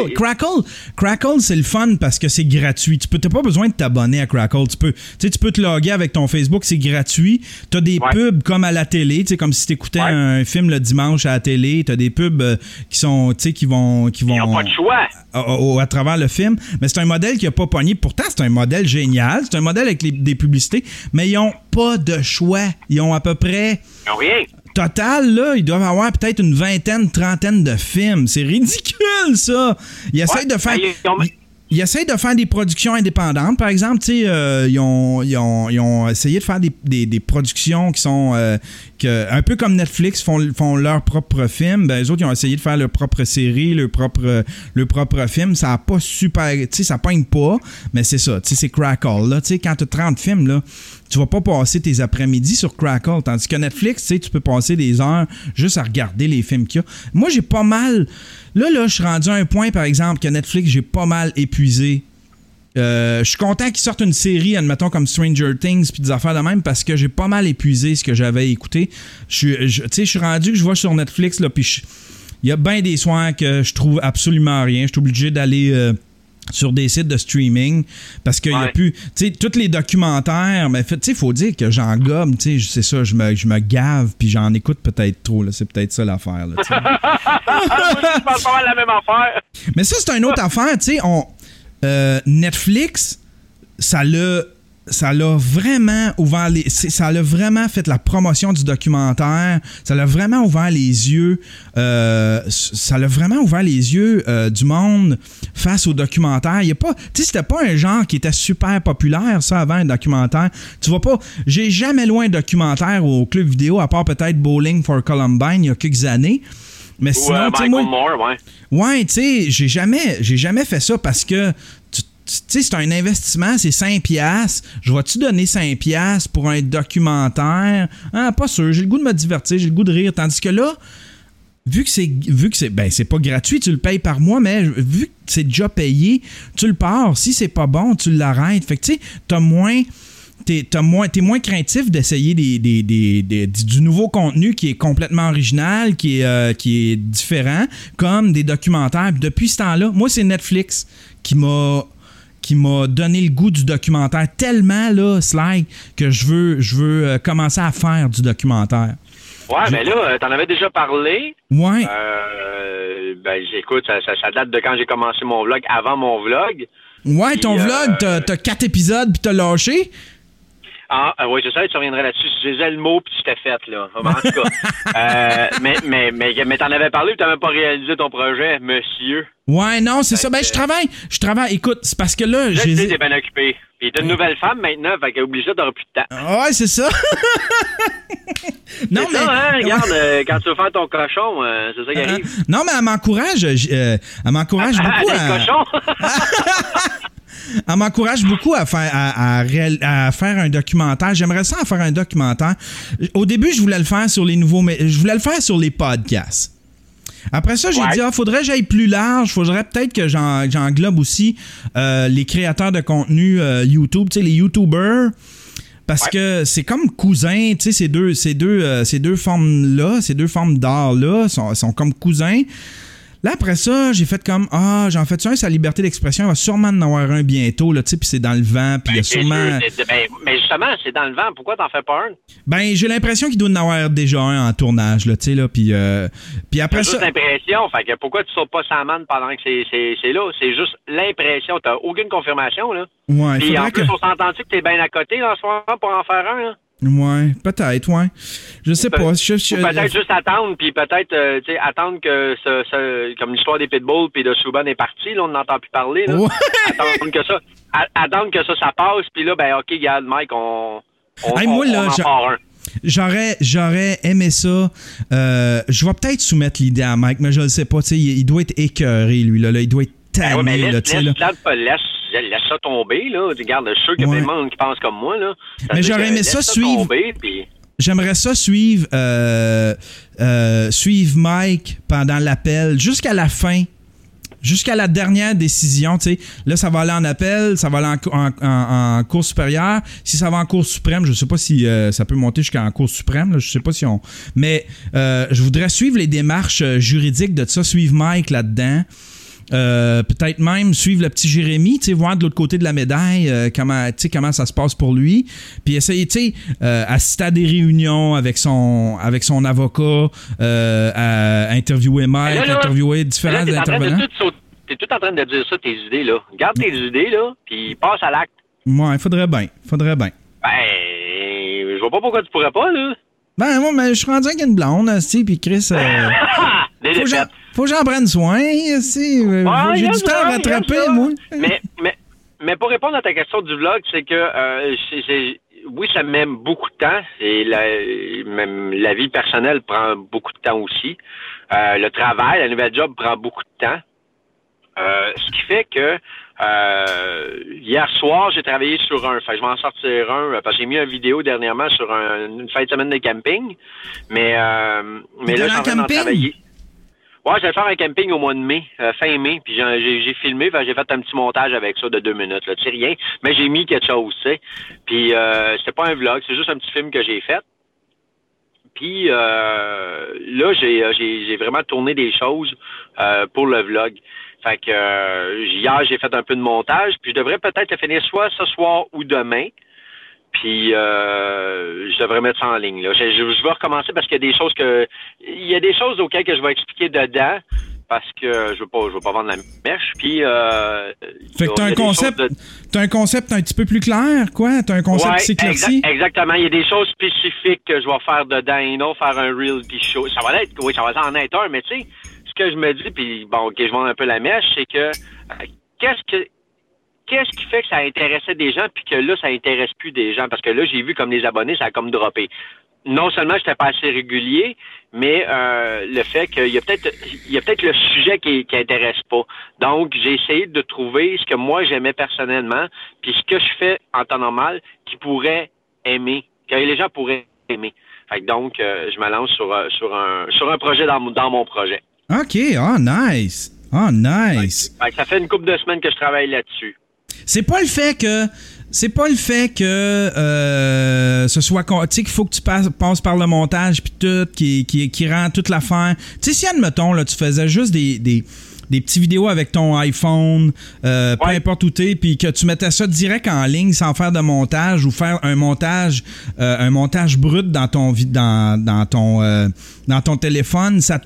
Crackle, c'est le fun parce que c'est gratuit. T'as pas besoin de t'abonner à Crackle. Tu peux te loguer avec ton Facebook, c'est gratuit. T'as des pubs comme à la télé, comme si t'écoutais un film le dimanche à la télé. T'as des pubs qui vont. Ils n'ont pas de choix. À travers le film. Mais c'est un modèle qui a pas pogné. Pourtant, c'est un modèle génial. C'est un modèle avec des publicités. Mais ils ont pas de choix. Ils ont à peu près. Ils n'ont rien. Total, là, ils doivent avoir peut-être une trentaine de films. C'est ridicule, ça. Ils essayent de faire... Ils essayent de faire des productions indépendantes, par exemple. Tu sais, ils ont essayé de faire des productions qui sont un peu comme Netflix font leur propre film. Ben, les autres, ils ont essayé de faire leur propre série, leur propre film. Ça n'a pas super... Tu sais, ça pogne pas, mais c'est ça. Tu sais, c'est Crackle, là. Tu sais, quand tu as 30 films, là, tu vas pas passer tes après-midi sur Crackle. Tandis que Netflix, tu sais, tu peux passer des heures juste à regarder les films qu'il y a. Moi, j'ai pas mal... Là, je suis rendu à un point, par exemple, que Netflix, j'ai pas mal épuisé. Je suis content qu'ils sortent une série, admettons, comme Stranger Things puis des affaires de même, parce que j'ai pas mal épuisé ce que j'avais écouté. Je suis rendu que je vois sur Netflix, là, puis il y a bien des soirs que je trouve absolument rien. Je suis obligé d'aller... sur des sites de streaming parce qu'il y a plus, tu sais, tous les documentaires, mais tu sais, il faut dire que j'en gomme, tu sais, c'est ça, je me gave puis j'en écoute peut-être trop, là, c'est peut-être ça l'affaire, là. Je parle pas mal la même affaire. Mais ça, c'est une autre affaire, tu sais, Netflix, ça l'a vraiment ouvert ça l'a vraiment fait la promotion du documentaire, ça l'a vraiment ouvert les yeux du monde face au documentaire. Il y a pas, tu sais, c'était pas un genre qui était super populaire ça avant un documentaire. Tu vois pas, j'ai jamais loin un documentaire au club vidéo à part peut-être Bowling for Columbine il y a quelques années. Mais sinon, tu sais, ouais, tu sais, j'ai jamais fait ça parce que tu sais, c'est un investissement, c'est 5$. Je vais-tu donner 5$ pour un documentaire? Ah, pas sûr. J'ai le goût de me divertir, j'ai le goût de rire. Tandis que là, vu que c'est pas gratuit, tu le payes par mois, mais vu que c'est déjà payé, tu le pars. Si c'est pas bon, tu l'arrêtes. Fait que tu sais, t'es moins craintif d'essayer du nouveau contenu qui est complètement original, qui est différent, comme des documentaires. Puis depuis ce temps-là, moi, c'est Netflix qui m'a qui m'a donné le goût du documentaire tellement, là, Sly, que je veux commencer à faire du documentaire. Ouais, mais là, t'en avais déjà parlé. Ouais. Écoute, ça date de quand j'ai commencé mon vlog, avant mon vlog. Ouais, ton vlog, t'as 4 épisodes puis t'as lâché. Ah, oui, c'est ça, tu reviendrais là-dessus. Je disais le mot, puis tu t'es fait, là. En tout cas. Mais t'en avais parlé, puis t'as même pas réalisé ton projet, monsieur. Ouais, non, c'est ça. Ben, je travaille. Écoute, c'est parce que là, j'ai... t'es bien occupé. Puis t'es une nouvelle femme, maintenant, fait qu'à oublie ça, t'auras plus de temps. Ouais, c'est ça. Non, c'est mais... ça, hein? Regarde, quand tu veux faire ton cochon, c'est ça qui arrive. Non, mais elle m'encourage beaucoup à... cochon? Elle m'encourage beaucoup à faire un documentaire. J'aimerais ça en faire un documentaire. Au début, je voulais le faire sur les podcasts. Après ça, j'ai dit, faudrait que j'aille plus large. Faudrait peut-être que j'englobe aussi les créateurs de contenu YouTube, tu sais, les YouTubers. Parce que c'est comme cousins, tu sais, ces deux formes-là, ces deux formes d'art-là sont comme cousins. Là, après ça, j'ai fait comme, j'en fais-tu un, sa liberté d'expression, il va sûrement en avoir un bientôt, là, tu sais, puis c'est dans le vent, puis il y a sûrement... mais justement, c'est dans le vent, pourquoi t'en fais pas un? Ben, j'ai l'impression qu'il doit en avoir déjà un en tournage, là, tu sais, là, puis après ça... C'est juste l'impression, fait que pourquoi tu sautes pas sa manne pendant que c'est là? C'est juste l'impression, t'as aucune confirmation, là. Ouais, puis en plus, on s'entend-tu que t'es bien à côté, là, en ce moment, pour en faire un, là? Ouais, peut-être, ouais. Je sais pas. Peut-être juste attendre, puis peut-être attendre que comme l'histoire des Pitbull puis de Subban est parti, là, on n'entend plus parler. Là. Ouais. Attendre que ça passe, puis là, ben OK, regarde, Mike, on en part un. J'aurais aimé ça. Je vais peut-être soumettre l'idée à Mike, mais je le sais pas. Il doit être écœuré, lui. Là, il doit être tanné. Laisse ça tomber, là. Regarde, je suis sûr qu'il y a plein de monde qui pense comme moi, là. Mais j'aurais aimé ça suivre. J'aimerais ça suivre Mike pendant l'appel jusqu'à la fin. Jusqu'à la dernière décision, tu sais. Là, ça va aller en appel, ça va aller en cour supérieure. Si ça va en cour suprême, je sais pas si ça peut monter jusqu'en cour suprême. Là, je sais pas si on... Mais je voudrais suivre les démarches juridiques de ça, suivre Mike là-dedans. Peut-être même suivre le petit Jérémy, tu sais, voir de l'autre côté de la médaille comment ça se passe pour lui, puis essayer, tu sais, assister à des réunions avec son avocat, à interviewer Mike, interviewer différents intervenants. T'es tout en train de dire ça, tes idées, là. Garde tes idées, là, puis passe à l'acte. Ouais, faudrait bien. Ben, je vois pas pourquoi tu pourrais pas, là. Ben, moi, mais je suis rendu avec une blonde, puis Chris... Faut que j'en prenne soin, j'ai du temps à rattraper, moi. Mais pour répondre à ta question du vlog, c'est que oui, ça m'aime beaucoup de temps. Et même la vie personnelle prend beaucoup de temps aussi. Le travail, la nouvelle job prend beaucoup de temps. Ce qui fait que hier soir, j'ai travaillé sur un. Fait que je vais en sortir un parce que j'ai mis une vidéo dernièrement sur une fin de semaine de camping. Mais là, je suis en train d'en travailler. Ouais, je vais faire un camping au mois de mai, fin mai, puis j'ai filmé, j'ai fait un petit montage avec ça de 2 minutes, là, tu sais, rien, mais j'ai mis quelque chose, tu sais. Puis c'est pas un vlog, c'est juste un petit film que j'ai fait. Puis là, j'ai vraiment tourné des choses pour le vlog. Fait que hier, j'ai fait un peu de montage, puis je devrais peut-être le finir soit ce soir ou demain. Puis je devrais mettre ça en ligne. Là. Je vais recommencer parce qu'il y a des choses auxquelles que je vais expliquer dedans parce que je veux pas vendre la mèche. Puis fait que t'as un concept un petit peu plus clair, quoi. T'as un concept qui s'éclaircit. Exactement. Il y a des choses spécifiques que je vais faire dedans et non faire un reel puis show. Ça va en être un, mais tu sais, ce que je me dis, puis bon, ok, je vends un peu la mèche, c'est que qu'est-ce qui fait que ça intéressait des gens puis que là, ça intéresse plus des gens? Parce que là, j'ai vu comme les abonnés, ça a comme droppé. Non seulement j'étais pas assez régulier, mais le fait qu'il y a peut-être le sujet qui intéresse pas. Donc, j'ai essayé de trouver ce que moi j'aimais personnellement, puis ce que je fais en temps normal qui pourrait aimer, que les gens pourraient aimer. Fait que donc, je me lance sur un projet dans mon projet. OK, nice. Nice. Fait que ça fait une couple de semaines que je travaille là-dessus. C'est pas le fait que ce soit, tu sais, qu'il faut que tu passes par le montage puis tout qui rend toute l'affaire. Tu sais, si admettons là tu faisais juste des des petites vidéos avec ton iPhone, peu importe où t'es, puis que tu mettais ça direct en ligne sans faire de montage ou faire un montage brut dans ton téléphone, ça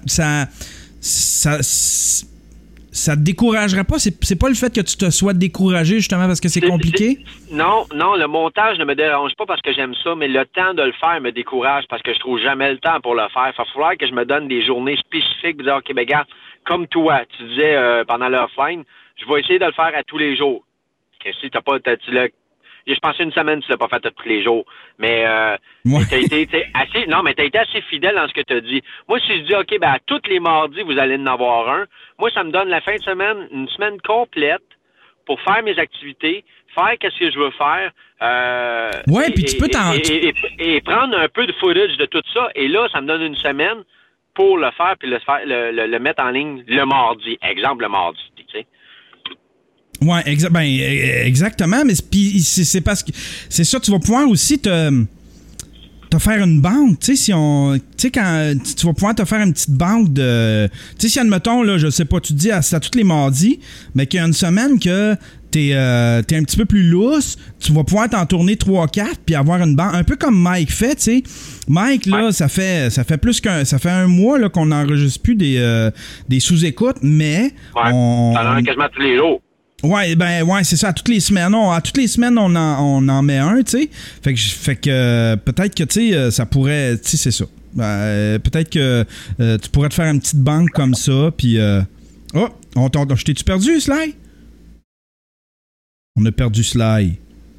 te découragerait pas? C'est pas le fait que tu te sois découragé justement parce que c'est compliqué? Non, le montage ne me dérange pas parce que j'aime ça, mais le temps de le faire me décourage parce que je trouve jamais le temps pour le faire. Il va falloir que je me donne des journées spécifiques pour dire, OK, ben regarde, comme toi, tu disais pendant l'offline, je vais essayer de le faire à tous les jours. Que si t'as pas, je pensais une semaine, tu l'as pas fait tous les jours. Mais t'as été assez fidèle dans ce que tu as dit. Moi, si je dis, OK, ben à tous les mardis, vous allez en avoir un, moi, ça me donne la fin de semaine, une semaine complète pour faire mes activités, faire qu'est-ce que je veux faire. Puis tu peux et prendre un peu de footage de tout ça. Et là, ça me donne une semaine pour le faire puis le mettre en ligne le mardi. Exemple, le mardi, tu sais. Ouais, exactement, mais c'est parce que c'est ça, tu vas pouvoir aussi te faire une banque, tu sais, quand tu vas pouvoir te faire une petite banque de, tu sais, si admettons, là, je sais pas, tu te dis à tous les mardis, mais qu'il y a une semaine que t'es un petit peu plus lousse, tu vas pouvoir t'en tourner 3-4 puis avoir une banque, un peu comme Mike fait, tu sais. Mike, là, ça fait un mois là, qu'on n'enregistre plus des sous-écoutes, mais t'en as quasiment tous les jours. Ouais, c'est ça. À toutes les semaines, on en met un, tu sais. Fait que peut-être que, tu sais, ça pourrait, tu sais, c'est ça. Peut-être que tu pourrais te faire une petite banque comme ça, puis je t'ai-tu perdu, Sly? On a perdu Sly.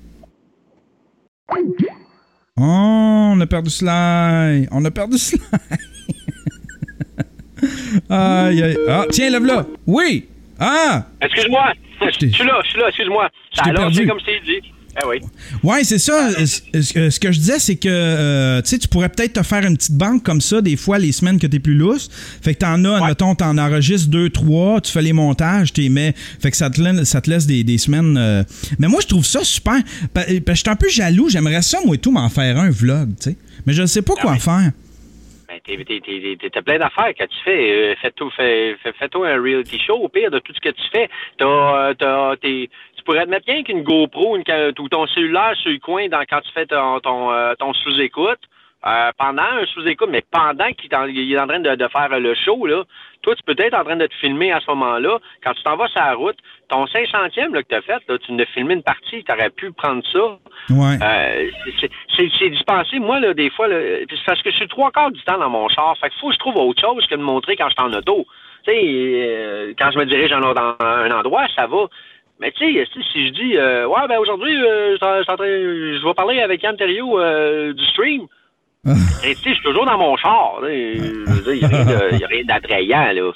Oh, on a perdu Sly. Aïe, aïe. Ah, tiens, lève-là. Oui. Ah! Excuse-moi. Je suis là, excuse-moi. Ça a lancé comme je t'ai dit. Ah oui. Ouais, c'est ça. Ce que je disais, c'est que tu pourrais peut-être te faire une petite banque comme ça, des fois, les semaines que t'es plus lousse. Fait que admettons, t'en enregistres 2-3, tu fais les montages, t'es mets. Fait que ça te laisse des semaines. Mais moi, je trouve ça super. Parce que je suis un peu jaloux. J'aimerais ça, moi et tout, m'en faire un vlog, tu sais. Mais je ne sais pas quoi faire. T'as plein d'affaires que tu fais. Fais-toi un reality show au pire de tout ce que tu fais. Tu pourrais te mettre bien qu'une GoPro ou ton cellulaire sur le coin quand tu fais ton sous-écoute. Pendant un sous-écoute, mais pendant qu'il est en train de faire le show, là, toi, tu peux être en train de te filmer à ce moment-là. Quand tu t'en vas sur la route, ton 500e là, que tu as fait, là, tu nous as filmé une partie, tu aurais pu prendre ça. Ouais. C'est dispensé. Moi, là, des fois, là, c'est parce que je suis 3/4 du temps dans mon char. Fait qu'il faut que je trouve autre chose que de montrer quand je suis en auto. Tu sais, quand je me dirige dans un endroit, ça va. Mais tu sais, si je dis, aujourd'hui, je vais parler avec Yann Terriot du stream. Tu sais, je suis toujours dans mon char. Il n'y a rien d'attrayant, là.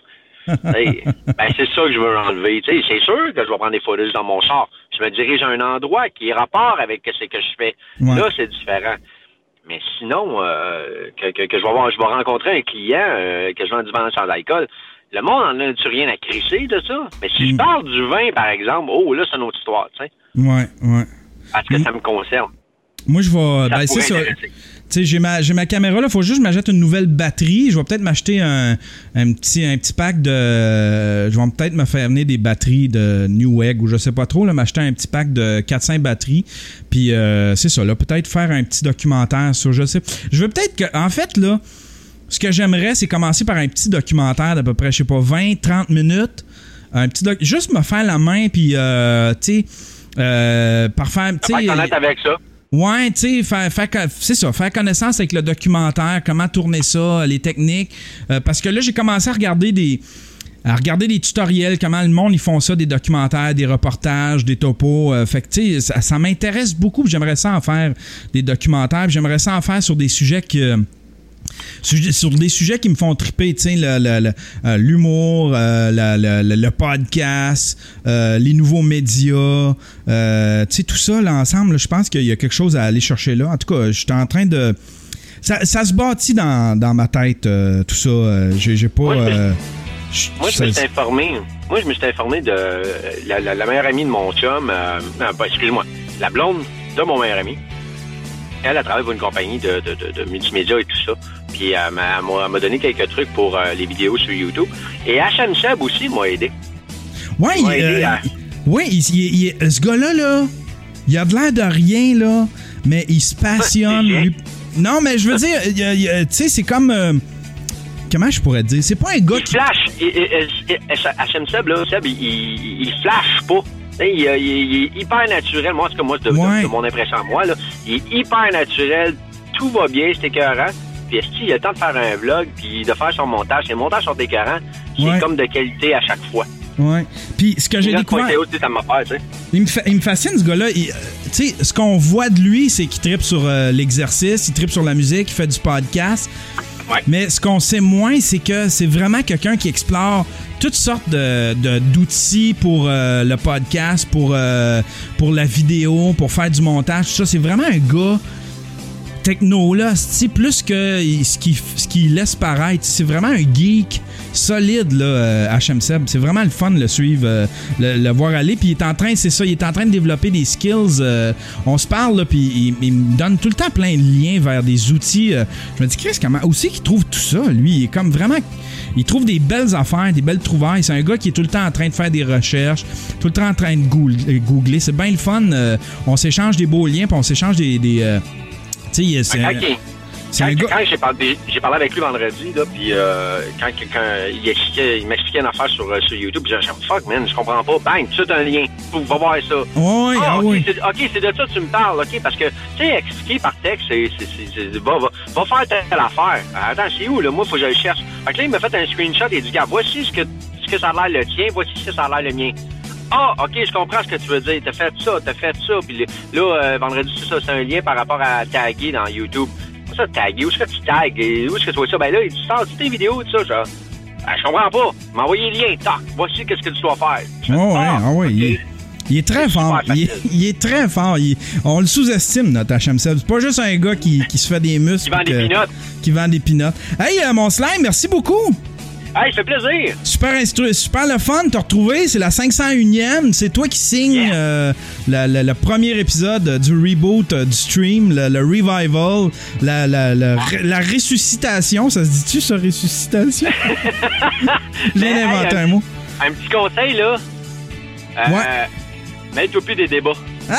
C'est ça que je veux enlever. T'sais, c'est sûr que je vais prendre des photos dans mon char. Je me dirige à un endroit qui est rapport avec ce que je fais. Ouais. Là, c'est différent. Mais sinon, que je vais rencontrer un client que je vends du vin sans alcool, le monde n'en a-tu rien à crisser de ça? Mais si je parle du vin, par exemple, là, c'est une autre histoire, tu sais. Ouais. Parce que ça me concerne. Moi, je vais... c'est ça. Tu sais, j'ai ma caméra, là, faut juste que je m'achète une nouvelle batterie. Je vais peut-être m'acheter un petit pack de... Je vais peut-être me faire venir des batteries de Newegg ou je sais pas trop, là, m'acheter un petit pack de 400 batteries. Puis c'est ça, là, peut-être faire un petit documentaire sur... Je veux peut-être que... En fait, là, ce que j'aimerais, c'est commencer par un petit documentaire d'à peu près, je sais pas, 20-30 minutes. Juste me faire la main, puis, tu sais, par faire... Tu sais, avec ça. Ouais, tu sais, c'est ça, faire connaissance avec le documentaire, comment tourner ça, les techniques. Parce que là, j'ai commencé à regarder des tutoriels, comment le monde, ils font ça, des documentaires, des reportages, des topos. Fait que, tu sais, ça m'intéresse beaucoup. J'aimerais ça en faire des documentaires. J'aimerais ça en faire sur des sujets qui me font triper, tu sais, l'humour, le podcast, les nouveaux médias, tu sais, tout ça, là, ensemble, là, je pense qu'il y a quelque chose à aller chercher là. En tout cas, je suis en train de... Ça se bâtit dans ma tête, tout ça. J'ai pas... Moi, je me suis informé de la meilleure amie de mon chum. Excuse-moi, la blonde de mon meilleur ami. Elle travaille pour une compagnie de multimédia et tout ça. Puis elle m'a donné quelques trucs pour les vidéos sur YouTube. Et HM Seb aussi m'a aidé. Ouais, ce gars-là, là, il a de l'air de rien, là, mais il se passionne. Non, mais je veux dire, tu sais, c'est comme... comment je pourrais te dire? C'est pas un gars qui... flash. HM Seb, là, Seb, il flash pas. Il est hyper naturel. Moi, en tout cas, de mon impression à moi, là, il est hyper naturel. Tout va bien, c'est écœurant. Puis est-ce qu'il a le temps de faire un vlog puis de faire son montage? Les montages sont écœurants. C'est comme de qualité à chaque fois. Ouais. Puis ce que j'ai découvert... Il me fascine, ce gars-là. Tu sais, ce qu'on voit de lui, c'est qu'il trippe sur l'exercice, il trippe sur la musique, il fait du podcast. Ouais. Mais ce qu'on sait moins, c'est que c'est vraiment quelqu'un qui explore toutes sortes d'outils pour le podcast, pour la vidéo, pour faire du montage, tout ça. C'est vraiment un gars techno, là, plus que ce qu'il laisse paraître. C'est vraiment un geek solide, là, HM Seb. C'est vraiment le fun de le suivre, le voir aller. Puis il est en train de développer des skills. On se parle, là, puis il me donne tout le temps plein de liens vers des outils. Je me dis, Chris, comment aussi qu'il trouve tout ça? Lui, il est comme vraiment... Il trouve des belles affaires, des belles trouvailles. C'est un gars qui est tout le temps en train de faire des recherches, tout le temps en train de googler. C'est bien le fun. On s'échange des beaux liens, puis on s'échange des tu sais, Quand j'ai parlé avec lui vendredi, là, puis quand il m'expliquait une affaire sur YouTube, j'ai dit, fuck, man, je comprends pas. Bang, tout un lien. Va voir ça. Oui, oui. C'est de ça que tu me parles, OK? Parce que, tu sais, expliquer par texte, va faire telle affaire. Attends, c'est où, là? Moi, faut que je le cherche. Fait que là, il m'a fait un screenshot et il dit, gars, voici ce que ça a l'air le tien, voici ce que ça a l'air le mien. Ah, OK, je comprends ce que tu veux dire. T'as fait ça. Puis là, vendredi, c'est un lien par rapport à taguer dans YouTube. Ça, taguer. Où est-ce que tu tagues? Où est-ce que tu vois ça? Ben là, il dit, sors tes vidéos, tout ça, genre. Ben, je comprends pas. M'envoyer le lien. Tac. Voici qu'est-ce que tu dois faire. Okay. Il est très fort. Il est très fort. On le sous-estime, notre HM Seb. C'est pas juste un gars qui se fait des muscles. Qui vend des pinottes. Hey, mon slime, merci beaucoup. Hey, ça fait plaisir. Super le fun de te retrouver. C'est la 501e. C'est toi qui signes le premier épisode du reboot du stream, le revival, la ressuscitation. Ça se dit-tu, ça, ressuscitation? Je viens d'inventer un mot. Un petit conseil, là. Mets-toi plus des débats.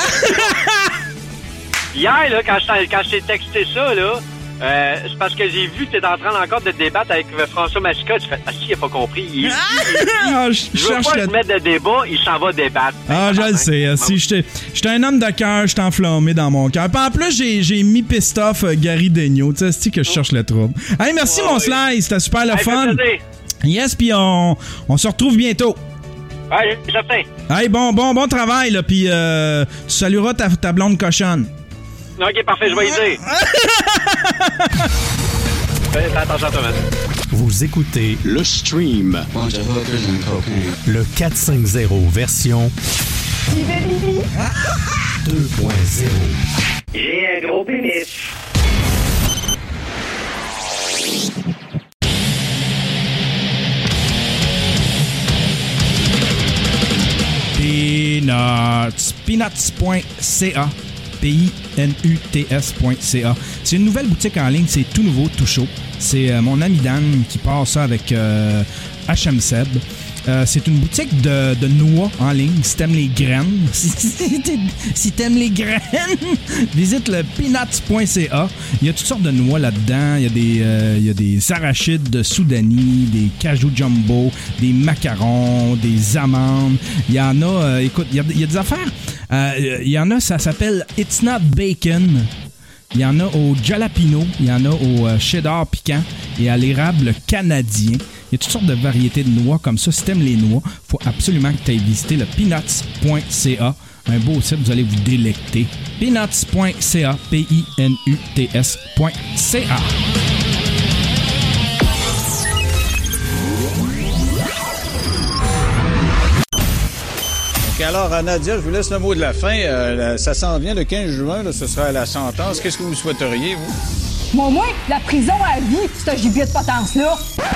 Hier, là, quand je t'ai texté ça, là, c'est parce que j'ai vu que t'es en train encore de débattre avec François Massica. Tu fais, il a pas compris. Je veux pas le mettre de débat, il s'en va débattre. Je le sais. Si j'étais un homme de cœur, j'étais enflammé dans mon cœur. Puis en plus, j'ai mis piste-off Gary Daigneault. Tu sais, c'est que je cherche le trouble. Hey, merci, mon Slice. C'était super le fun. Yes, puis on se retrouve bientôt. Ouais, certain. Hey, bon travail, là. Puis tu salueras ta blonde cochonne. OK, parfait, je vais y dire. Fais attention à toi, man. Vous écoutez le stream. Le 450 version 2.0. J'ai un gros pénis. Peanuts.ca. PINUTS.ca. C'est une nouvelle boutique en ligne, c'est tout nouveau, tout chaud. C'est mon ami Dan qui part ça avec HM Seb. C'est une boutique de noix en ligne. Si t'aimes les graines, si t'aimes les graines, visite le peanuts.ca. Il y a toutes sortes de noix là-dedans. Il y a des arachides de Soudanie, des cajou jumbo, des macarons, des amandes. Il y en a, écoute, il y a des affaires. Il y en a, ça s'appelle It's Not Bacon. Il y en a au jalapeno, il y en a au cheddar piquant et à l'érable canadien. Il y a toutes sortes de variétés de noix comme ça. Si t'aimes les noix, il faut absolument que tu ailles visiter le peanuts.ca. Un beau site, vous allez vous délecter. Peanuts.ca, PINUTS.ca. Alors, Nadia, je vous laisse le mot de la fin. Ça s'en vient le 15 juin, là, ce sera la sentence. Qu'est-ce que vous souhaiteriez, vous? Moi, la prison à vie, ce gibier de potence-là.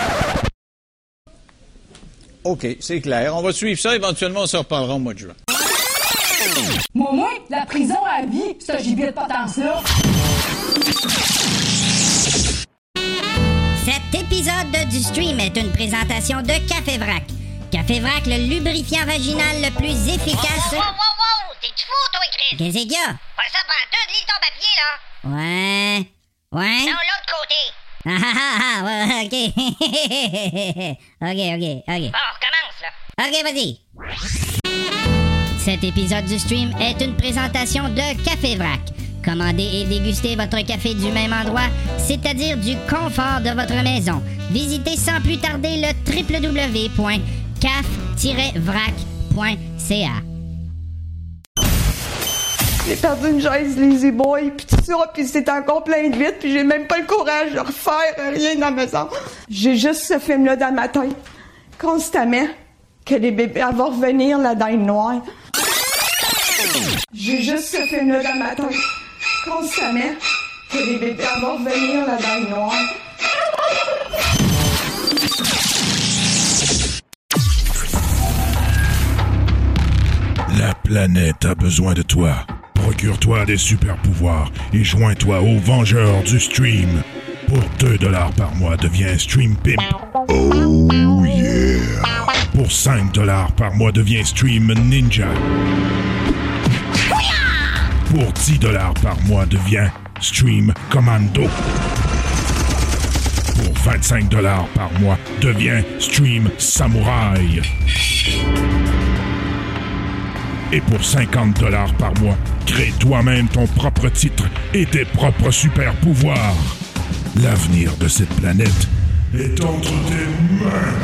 OK, c'est clair. On va suivre ça. Éventuellement, on se reparlera au mois de juin. Moi, la prison à vie, ce gibier de potence-là. Cet épisode du stream est une présentation de Café Vrac. Café Vrac, le lubrifiant vaginal le plus efficace... Wow! T'es-tu fou, toi, Chris? Qu'est-ce qu'il y a? Pas ça pantoute, lis ton papier, là. Ouais. Non, l'autre côté. Ouais, ok. ok. Bon, on recommence, là. Ok, vas-y. Cet épisode du stream est une présentation de Café Vrac. Commandez et dégustez votre café du même endroit, c'est-à-dire du confort de votre maison. Visitez sans plus tarder le www.caf-vrac.ca. J'ai perdu une chaise Lazy Boy, puis tout ça, puis c'est encore plein de vitres, puis j'ai même pas le courage de refaire rien dans la maison. J'ai juste ce film-là dans ma tête, constamment, que les bébés vont revenir, la dinde noire. J'ai juste ce film-là dans ma tête, constamment, que les bébés vont revenir, la dinde noire. La planète a besoin de toi. Procure-toi des super pouvoirs et joins-toi aux Vengeurs du Stream. Pour 2$ par mois, deviens Stream Pimp. Oh yeah! Pour 5$ par mois, deviens Stream Ninja. Pour 10$ par mois, deviens Stream Commando. Pour 25$ par mois, deviens Stream Samouraï. Et pour 50$ par mois, crée toi-même ton propre titre et tes propres super-pouvoirs. L'avenir de cette planète est entre tes mains.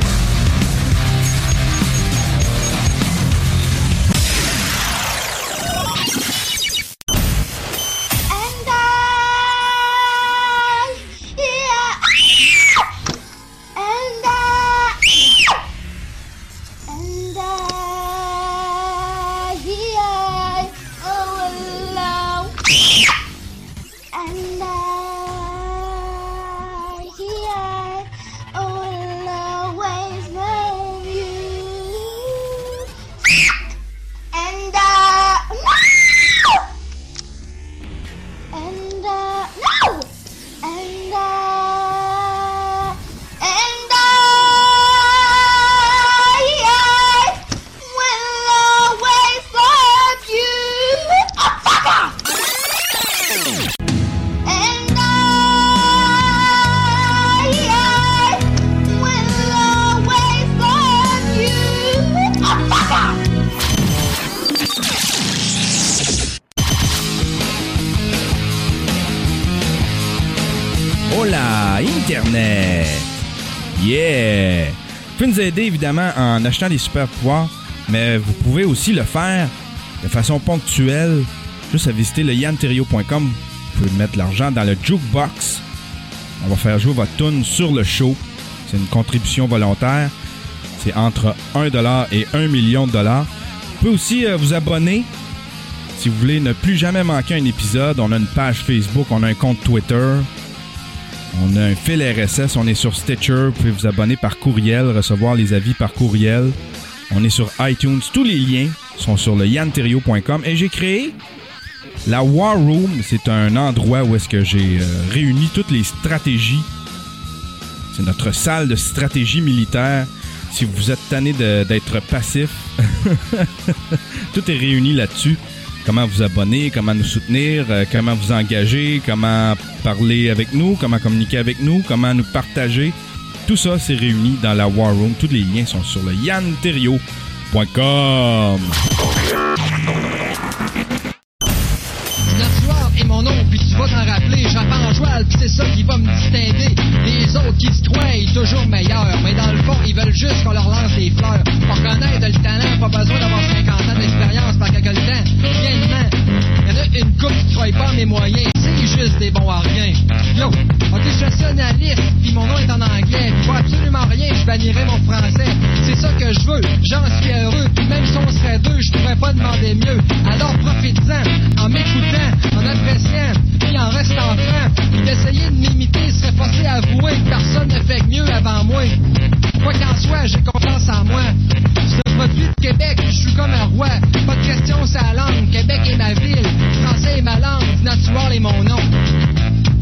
Internet. Yeah! Vous pouvez nous aider évidemment en achetant des super pouvoirs, mais vous pouvez aussi le faire de façon ponctuelle, juste à visiter le yanterrio.com. Vous pouvez mettre l'argent dans le jukebox. On va faire jouer votre tune sur le show. C'est une contribution volontaire. C'est entre 1$ et 1 million de dollars. Vous pouvez aussi vous abonner si vous voulez ne plus jamais manquer un épisode. On a une page Facebook, on a un compte Twitter. On a un fil RSS, on est sur Stitcher, vous pouvez vous abonner par courriel, recevoir les avis par courriel. On est sur iTunes, tous les liens sont sur le yanterrio.com. Et j'ai créé la War Room, c'est un endroit où est-ce que j'ai réuni toutes les stratégies. C'est notre salle de stratégie militaire. Si vous êtes tanné d'être passif, tout est réuni là-dessus. Comment vous abonner, comment nous soutenir, comment vous engager, comment parler avec nous, comment communiquer avec nous, comment nous partager. Tout ça, c'est réuni dans la War Room. Tous les liens sont sur le yanterrio.com. Notre soir est mon nom, puis tu vas t'en rappeler. J'apprends en joual, puis c'est ça qui va me distinguer des autres qui se croient toujours meilleurs. Mais dans le fond, ils veulent juste qu'on leur lance des fleurs. Pour connaître le talent, pas besoin d'avoir 50 ans d'expérience par quelques temps. Viennement, y'en a une couple qui croit pas mes moyens. C'est juste des bons à rien. Yo, ok, je suis nationaliste, puis mon nom est en anglais. Puis pour absolument rien, je bannirais mon français. C'est ça que je veux, j'en suis heureux. Puis même si on serait deux, je pourrais pas demander mieux. Alors profite-en, en m'écoutant, en appréciant, puis en restant franc. Et d'essayer de m'imiter serait forcé à avouer que personne ne fait mieux avant moi. Quoi qu'en soit, j'ai confiance en moi. Je produit de Québec, je suis comme un roi. Pas de question, c'est la langue. Québec est ma ville, français est ma langue, Natural est mon nom.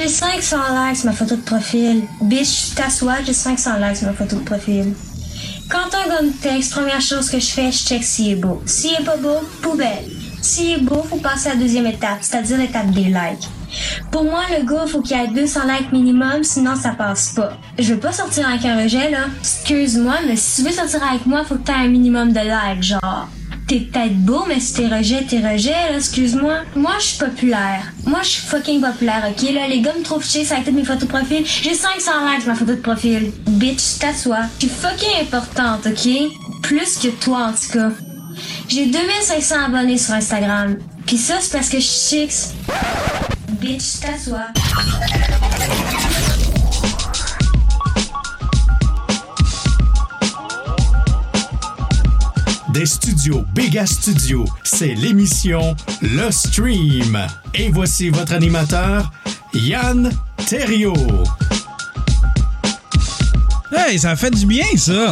J'ai 500 likes sur ma photo de profil. Bitch, t'assois, j'ai 500 likes sur ma photo de profil. Quand un gars me texte, première chose que je fais, je check s'il est beau. S'il est pas beau, poubelle. S'il est beau, faut passer à la deuxième étape, c'est-à-dire l'étape des likes. Pour moi, le gars, faut qu'il y ait 200 likes minimum, sinon ça passe pas. Je veux pas sortir avec un rejet, là. Excuse-moi, mais si tu veux sortir avec moi, faut que t'aies un minimum de likes, genre. T'es peut-être beau, mais si t'es rejet, là, excuse-moi. Moi, je suis populaire. Moi, je suis fucking populaire, ok? Là, les gars me trouvent chier, ça a été de mes photos de profil. J'ai 500 likes sur ma photo de profil. Bitch, t'assois. Je suis fucking importante, ok? Plus que toi, en tout cas. J'ai 2500 abonnés sur Instagram. Pis ça, c'est parce que je suis chicks. Bitch, t'assois. Des studios Béga Studio, c'est l'émission Le Stream. Et voici votre animateur, Yann Terriot. Hey, ça fait du bien, ça!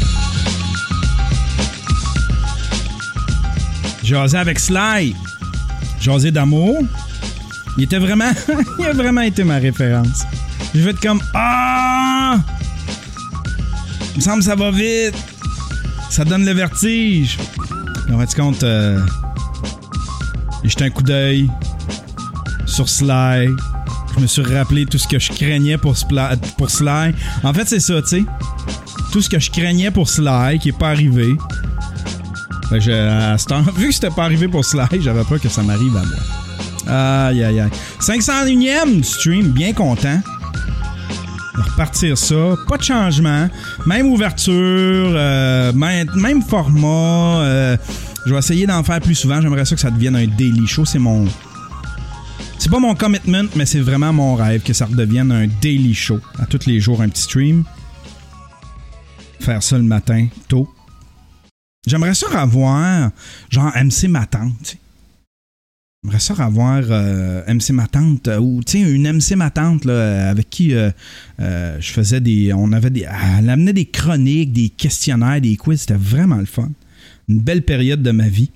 Jasé avec Sly. Jasé d'amour. Il était vraiment... il a vraiment été ma référence. Je vais être comme... Ah! Il me semble que ça va vite. Ça donne le vertige. En fait, compte, j'ai jeté un coup d'œil sur Sly. Je me suis rappelé tout ce que je craignais pour Sly. En fait, c'est ça, tu sais. Tout ce que je craignais pour Sly qui est pas arrivé. Vu que c'était pas arrivé pour Sly, j'avais peur que ça m'arrive à moi. Aïe, aïe, aïe. 501e stream, bien content. De repartir ça, pas de changement, même ouverture, même format. Je vais essayer d'en faire plus souvent. J'aimerais ça que ça devienne un daily show. C'est pas mon commitment, mais c'est vraiment mon rêve que ça redevienne un daily show. À tous les jours, un petit stream. Faire ça le matin, tôt. J'aimerais ça revoir, genre MC Ma Tante, tu sais. J'aimerais ça revoir MC Ma Tante, ou tu sais, une MC Ma Tante là, avec qui je faisais elle amenait des chroniques, des questionnaires, des quiz, c'était vraiment le fun. Une belle période de ma vie.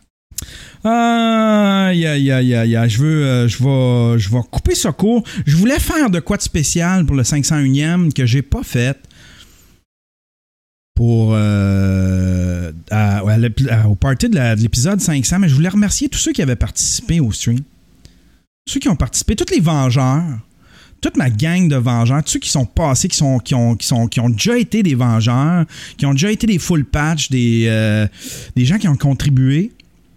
Aïe, aïe, aïe, aïe, aïe. Je vais couper ça court. Je voulais faire de quoi de spécial pour le 501e que j'ai pas fait. Pour au party de l'épisode 500, mais je voulais remercier tous ceux qui avaient participé au stream. Ceux qui ont participé, tous les Vengeurs, toute ma gang de Vengeurs, tous ceux qui sont passés, qui ont déjà été des Vengeurs, qui ont déjà été des full patch, des gens qui ont contribué.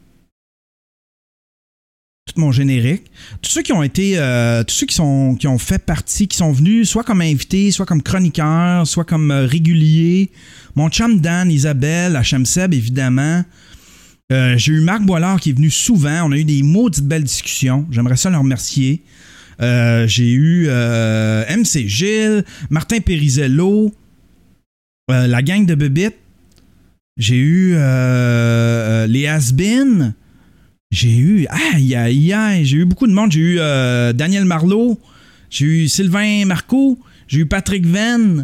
Tout mon générique. Tous ceux qui ont été, tous ceux qui ont fait partie, qui sont venus soit comme invités, soit comme chroniqueurs, soit comme réguliers. Mon chum Dan, Isabelle, HMSeb, évidemment. J'ai eu Marc Boilard qui est venu souvent. On a eu des maudites belles discussions. J'aimerais ça le remercier. J'ai eu MC Gilles, Martin Perizello, la gang de Bébite. J'ai eu les Has-Been. J'ai eu... j'ai eu beaucoup de monde. J'ai eu Daniel Marleau. J'ai eu Sylvain Marcoux. J'ai eu Patrick Venn.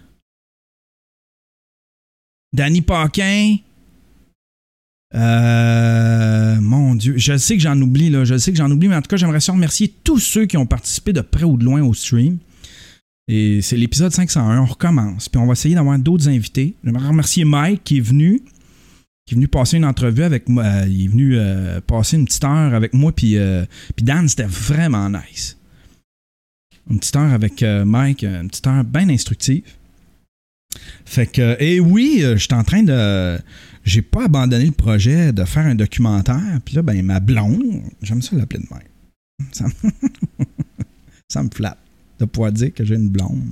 Danny Paquin. Mon Dieu. Je sais que j'en oublie, là. Mais en tout cas, j'aimerais ça remercier tous ceux qui ont participé de près ou de loin au stream. Et c'est l'épisode 501. On recommence. Puis on va essayer d'avoir d'autres invités. J'aimerais remercier Mike qui est venu passer une entrevue avec moi. Il est venu passer une petite heure avec moi. Puis Dan, c'était vraiment nice. Une petite heure avec Mike. Une petite heure bien instructive. Fait que, et oui, je suis en train de... J'ai pas abandonné le projet de faire un documentaire. Puis là, ben, ma blonde, j'aime ça l'appeler de même. Ça me flatte de pouvoir dire que j'ai une blonde.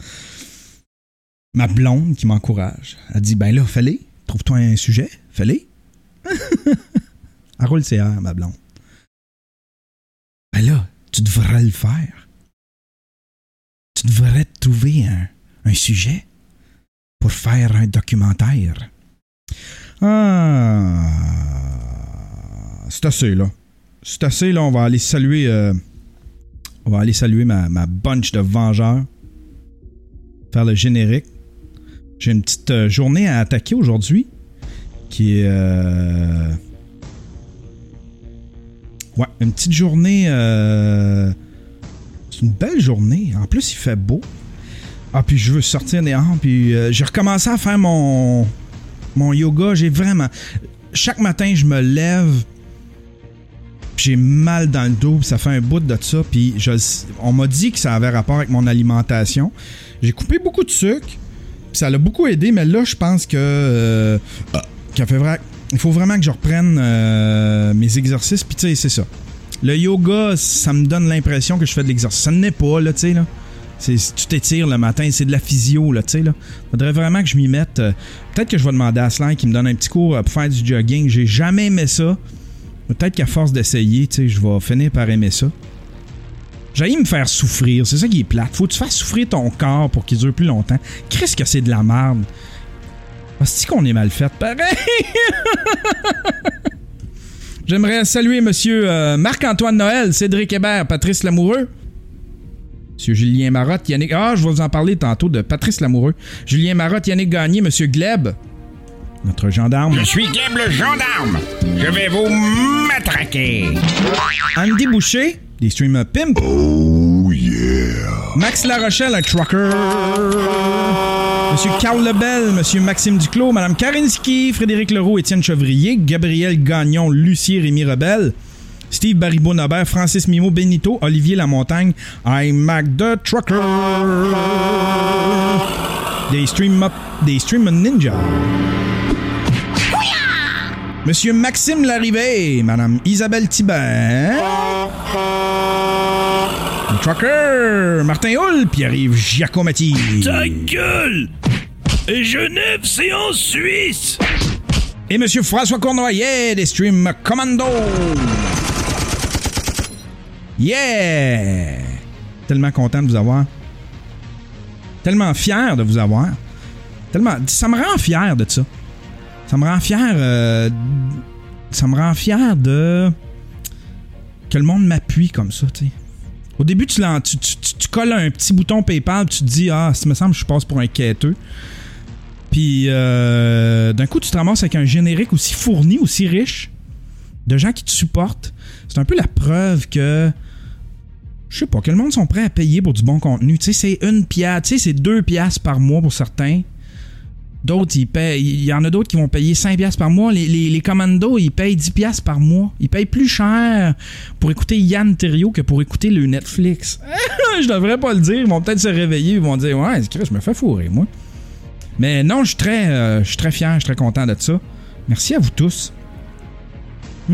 Ma blonde qui m'encourage. Elle dit, ben là, fais-le. Trouve-toi un sujet. Fais-le. Elle roule ses airs, ma blonde. Ben là, tu devrais le faire. Tu devrais te trouver un sujet pour faire un documentaire. C'est assez, là. C'est assez, là. On va aller saluer ma bunch de Vengeurs. Faire le générique. J'ai une petite journée à attaquer aujourd'hui. Qui est... Ouais, une petite journée... C'est une belle journée. En plus, il fait beau. Ah, puis je veux sortir dehors. Puis j'ai recommencé à faire mon yoga. J'ai vraiment... Chaque matin, je me lève. J'ai mal dans le dos. Puis ça fait un bout de ça. Puis on m'a dit que ça avait rapport avec mon alimentation. J'ai coupé beaucoup de sucre. Puis ça l'a beaucoup aidé. Mais là, je pense que... il faut vraiment que je reprenne mes exercices. Puis tu sais, c'est ça. Le yoga, ça me donne l'impression que je fais de l'exercice. Ça n'est pas, là, tu sais, là. Tu t'étires le matin, c'est de la physio, là, tu sais, là. Faudrait vraiment que je m'y mette. Peut-être que je vais demander à Sly qui me donne un petit cours pour faire du jogging. J'ai jamais aimé ça. Peut-être qu'à force d'essayer, tu sais, je vais finir par aimer ça. J'ai me faire souffrir, c'est ça qui est plate. Faut que tu fasses souffrir ton corps pour qu'il dure plus longtemps. Qu'est-ce que c'est de la merde? C'est qu'on est mal fait, pareil! J'aimerais saluer monsieur Marc-Antoine Noël, Cédric Hébert, Patrice Lamoureux, monsieur Julien Marotte, Yannick... Ah, je vais vous en parler tantôt de Patrice Lamoureux. Julien Marotte, Yannick Gagné, monsieur Gleb, notre gendarme. Je suis Gleb le gendarme. Je vais vous matraquer. Andy Boucher, des Stream Pimp. Oh yeah. Max Larochelle, un trucker. Monsieur Carl Lebel, Monsieur Maxime Duclos, Madame Karinski, Frédéric Leroux, Étienne Chevrier, Gabriel Gagnon, Lucie Rémy Rebelle, Steve Baribeau-Nobert, Francis Mimo Benito, Olivier Lamontagne, iMac the Trucker, des Stream Ninja, Monsieur Maxime Larrivée, Madame Isabelle Thibert, le Trucker, Martin Hull, Pierre-Yves Giacomati. Ta gueule! Et Genève, c'est en Suisse! Et Monsieur François Cournoyer, des Stream Commando. Yeah! Tellement content de vous avoir. Tellement fier de vous avoir. Ça me rend fier de ça. Ça me rend fier de... que le monde m'appuie comme ça, tu sais. Au début, tu colles un petit bouton PayPal, tu te dis « Ah, ça me semble que je passe pour un quêteux. » Puis, d'un coup, tu te ramasses avec un générique aussi fourni, aussi riche, de gens qui te supportent. C'est un peu la preuve que, je sais pas, que le monde sont prêts à payer pour du bon contenu. Tu sais, c'est 1 piastre, tu sais, c'est 2 piastres par mois pour certains. D'autres, ils payent. Il y en a d'autres qui vont payer 5 piastres par mois. Les commandos, ils payent 10 piastres par mois. Ils payent plus cher pour écouter Yann Terriot que pour écouter le Netflix. Je devrais pas le dire. Ils vont peut-être se réveiller. Ils vont dire « Ouais, je me fais fourrer, moi. » Mais non, je suis très fier. Je suis très content de ça. Merci à vous tous. Il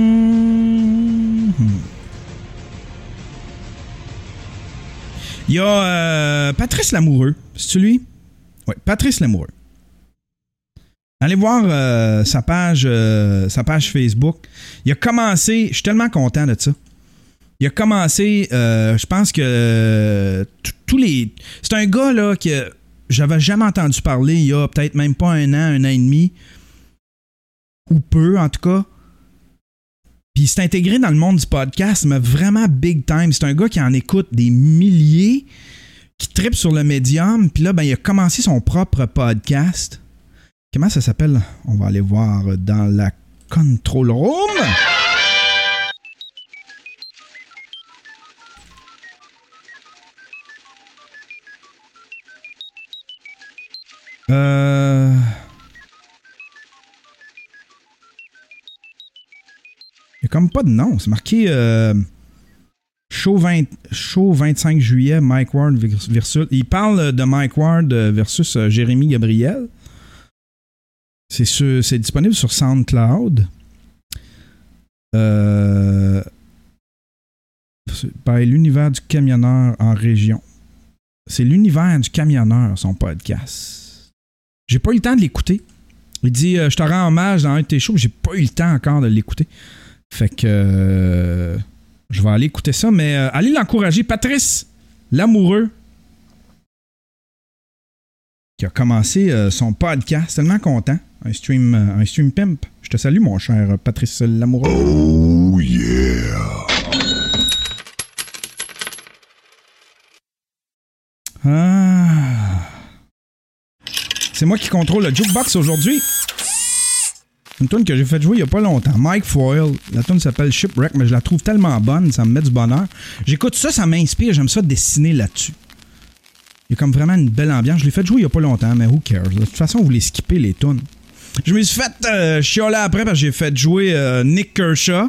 y a Patrice Lamoureux. C'est-tu lui? Oui, Patrice Lamoureux. Allez voir sa page Facebook. Il a commencé... Je suis tellement content de ça. Il a commencé... je pense que tous les... C'est un gars là que j'avais jamais entendu parler il y a peut-être même pas un an et demi. Ou peu, en tout cas. Puis il s'est intégré dans le monde du podcast, mais vraiment big time. C'est un gars qui en écoute des milliers, qui trippe sur le médium. Puis là, ben, il a commencé son propre podcast. Comment ça s'appelle? On va aller voir dans la control room. Il n'y a comme pas de nom. C'est marqué show 25 juillet, Mike Ward versus... Il parle de Mike Ward versus Jérémy Gabriel. C'est disponible sur SoundCloud. By l'univers du camionneur en région. C'est l'univers du camionneur, son podcast. J'ai pas eu le temps de l'écouter. Il dit je te rends hommage dans un de tes shows, mais j'ai pas eu le temps encore de l'écouter. Fait que je vais aller écouter ça, mais allez l'encourager. Patrice Lamoureux, qui a commencé son podcast, tellement content. Un stream pimp. Je te salue, mon cher Patrice Lamoureux. Oh yeah! Ah. C'est moi qui contrôle le jukebox aujourd'hui. Une tune que j'ai fait jouer il y a pas longtemps. Mike Foyle. La tune s'appelle Shipwreck, mais je la trouve tellement bonne, ça me met du bonheur. J'écoute ça, ça m'inspire, j'aime ça dessiner là-dessus. Il y a comme vraiment une belle ambiance. Je l'ai fait jouer il y a pas longtemps, mais who cares? De toute façon, vous les skippez les tunes. Je me suis fait chialer après parce que j'ai fait jouer Nick Kershaw.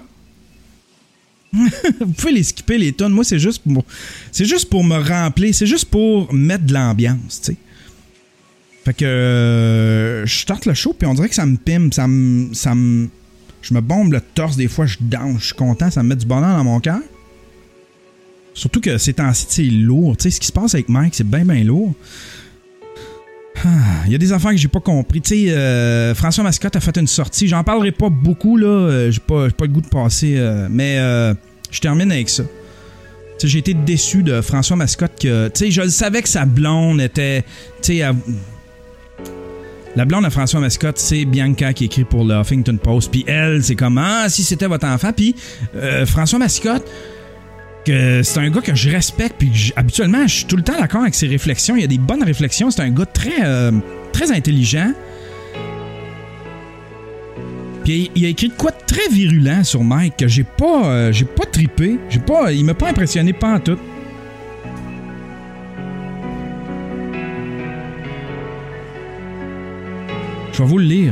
Vous pouvez les skipper les tunes. Moi, c'est juste pour me remplir. C'est juste pour mettre de l'ambiance, tu sais. Fait que je starte le show, puis on dirait que ça me pime, je me bombe le torse, des fois je danse, je suis content, ça me met du bonheur dans mon cœur. Surtout que ces temps-ci, c'est lourd. Tu sais, ce qui se passe avec Mike, c'est bien, bien lourd. Il y a des affaires que j'ai pas compris. Tu sais, François Mascotte a fait une sortie. J'en parlerai pas beaucoup, là. J'ai pas le goût de passer. Mais je termine avec ça. Tu sais, j'ai été déçu de François Mascotte que... Tu sais, je savais que sa blonde était... Tu sais, la blonde de François Mascotte, c'est Bianca qui écrit pour le Huffington Post. Puis elle, c'est comme, si c'était votre enfant. Puis François Mascotte, que c'est un gars que je respecte. Puis habituellement, je suis tout le temps d'accord avec ses réflexions. Il y a des bonnes réflexions. C'est un gars très intelligent. Puis il a écrit de quoi de très virulent sur Mike que j'ai pas trippé. Il m'a pas impressionné pantoute. Je vais vous le lire.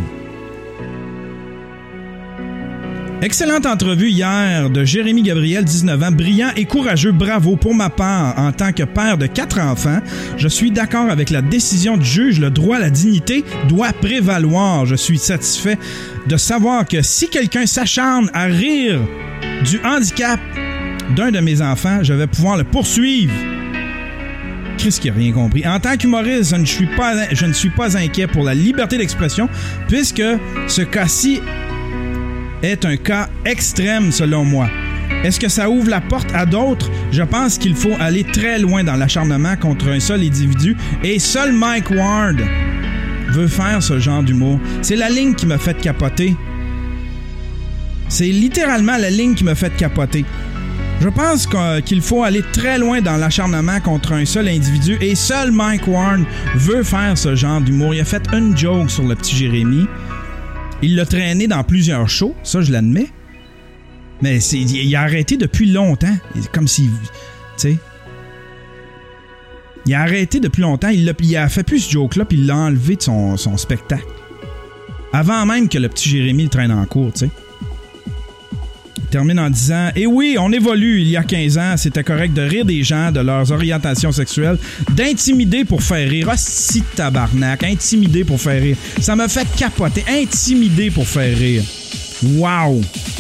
Excellente entrevue hier de Jérémy Gabriel, 19 ans, brillant et courageux, bravo. Pour ma part, en tant que père de 4 enfants, je suis d'accord avec la décision du juge. Le droit à la dignité doit prévaloir. Je suis satisfait de savoir que si quelqu'un s'acharne à rire du handicap d'un de mes enfants, je vais pouvoir le poursuivre. Chris qui n'a rien compris. En tant qu'humoriste, je ne suis pas inquiet pour la liberté d'expression, puisque ce cas-ci est un cas extrême selon moi. Est-ce que ça ouvre la porte à d'autres? Je pense qu'il faut aller très loin dans l'acharnement contre un seul individu, et seul Mike Ward veut faire ce genre d'humour. C'est la ligne qui m'a fait capoter. C'est littéralement la ligne qui m'a fait capoter. Je pense qu'il faut aller très loin dans l'acharnement contre un seul individu, et seul Mike Ward veut faire ce genre d'humour. Il a fait une joke sur le petit Jérémy. Il l'a traîné dans plusieurs shows, ça je l'admets. Mais il a arrêté depuis longtemps. Comme si... Tu sais... Il a arrêté depuis longtemps. Il a fait plus ce joke-là, puis il l'a enlevé de son spectacle. Avant même que le petit Jérémy le traîne en cours, tu sais. Termine en disant « Eh oui, on évolue. Il y a 15 ans, c'était correct de rire des gens, de leurs orientations sexuelles, d'intimider pour faire rire. Ah, si tabarnak, intimider pour faire rire. Ça m'a fait capoter. Intimider pour faire rire. Wow!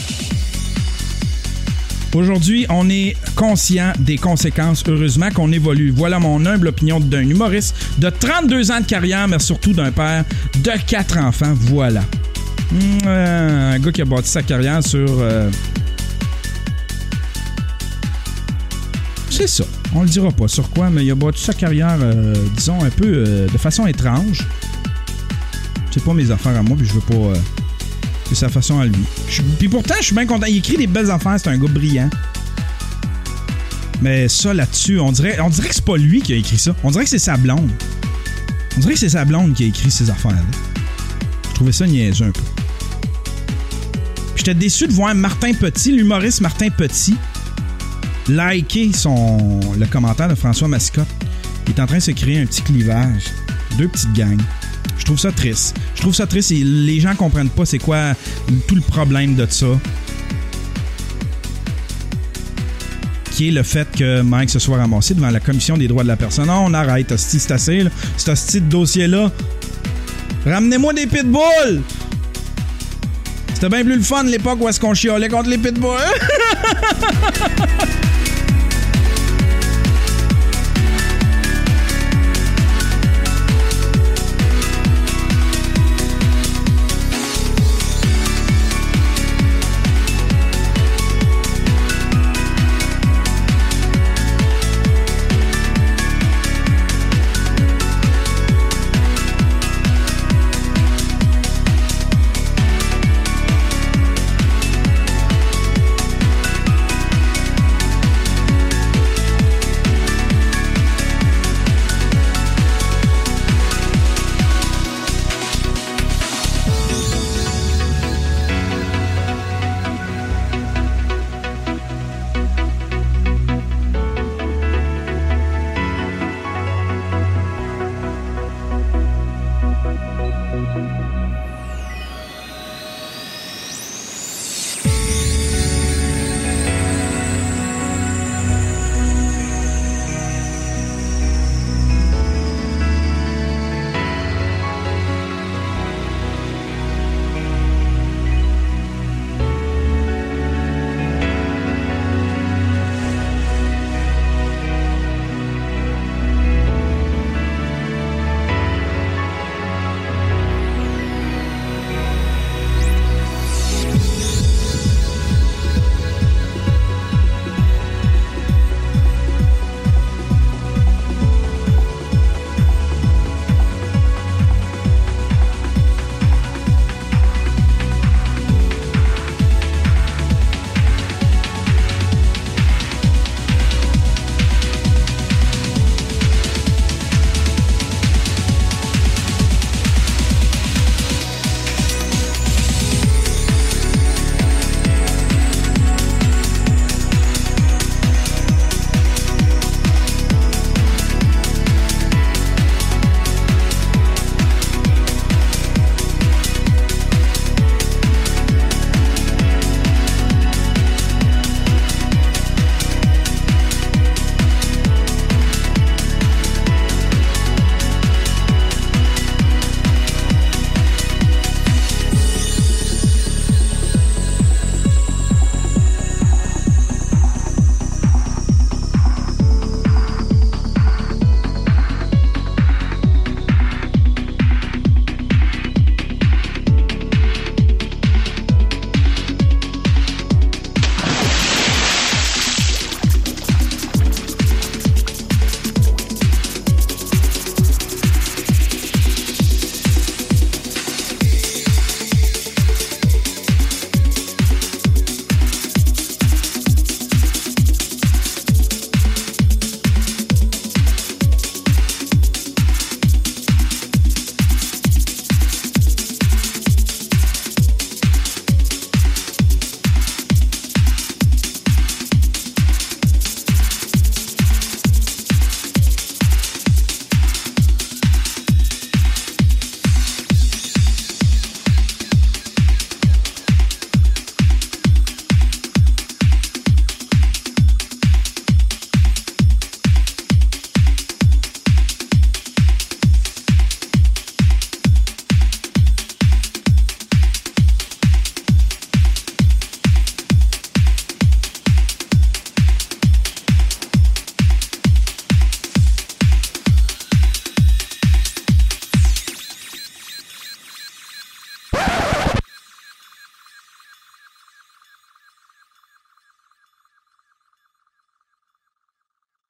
Aujourd'hui, on est conscient des conséquences. Heureusement qu'on évolue. Voilà mon humble opinion d'un humoriste de 32 ans de carrière, mais surtout d'un père de 4 enfants. Voilà. Un gars qui a bâti sa carrière sur... C'est ça. On le dira pas sur quoi, mais il a bâti sa carrière, disons, un peu de façon étrange. C'est pas mes affaires à moi, puis je veux pas... c'est sa façon à lui. Puis pourtant, je suis bien content. Il écrit des belles affaires, c'est un gars brillant. Mais ça, là-dessus, on dirait que c'est pas lui qui a écrit ça. On dirait que c'est sa blonde. On dirait que c'est sa blonde qui a écrit ces affaires-là. Je trouvais ça niaiseux un peu. J'étais déçu de voir Martin Petit, l'humoriste Martin Petit, liker le commentaire de François Mascotte. Il est en train de se créer un petit clivage. 2 petites gangs. Je trouve ça triste. Et les gens comprennent pas c'est quoi tout le problème de ça. Qui est le fait que Mike se soit ramassé devant la Commission des droits de la personne. Non, on arrête, hostie, c'est assez, là. C'est hostie de dossier-là. Ramenez-moi des pitbulls! C'était bien plus le fun l'époque où est-ce qu'on chiolait contre les pitbulls.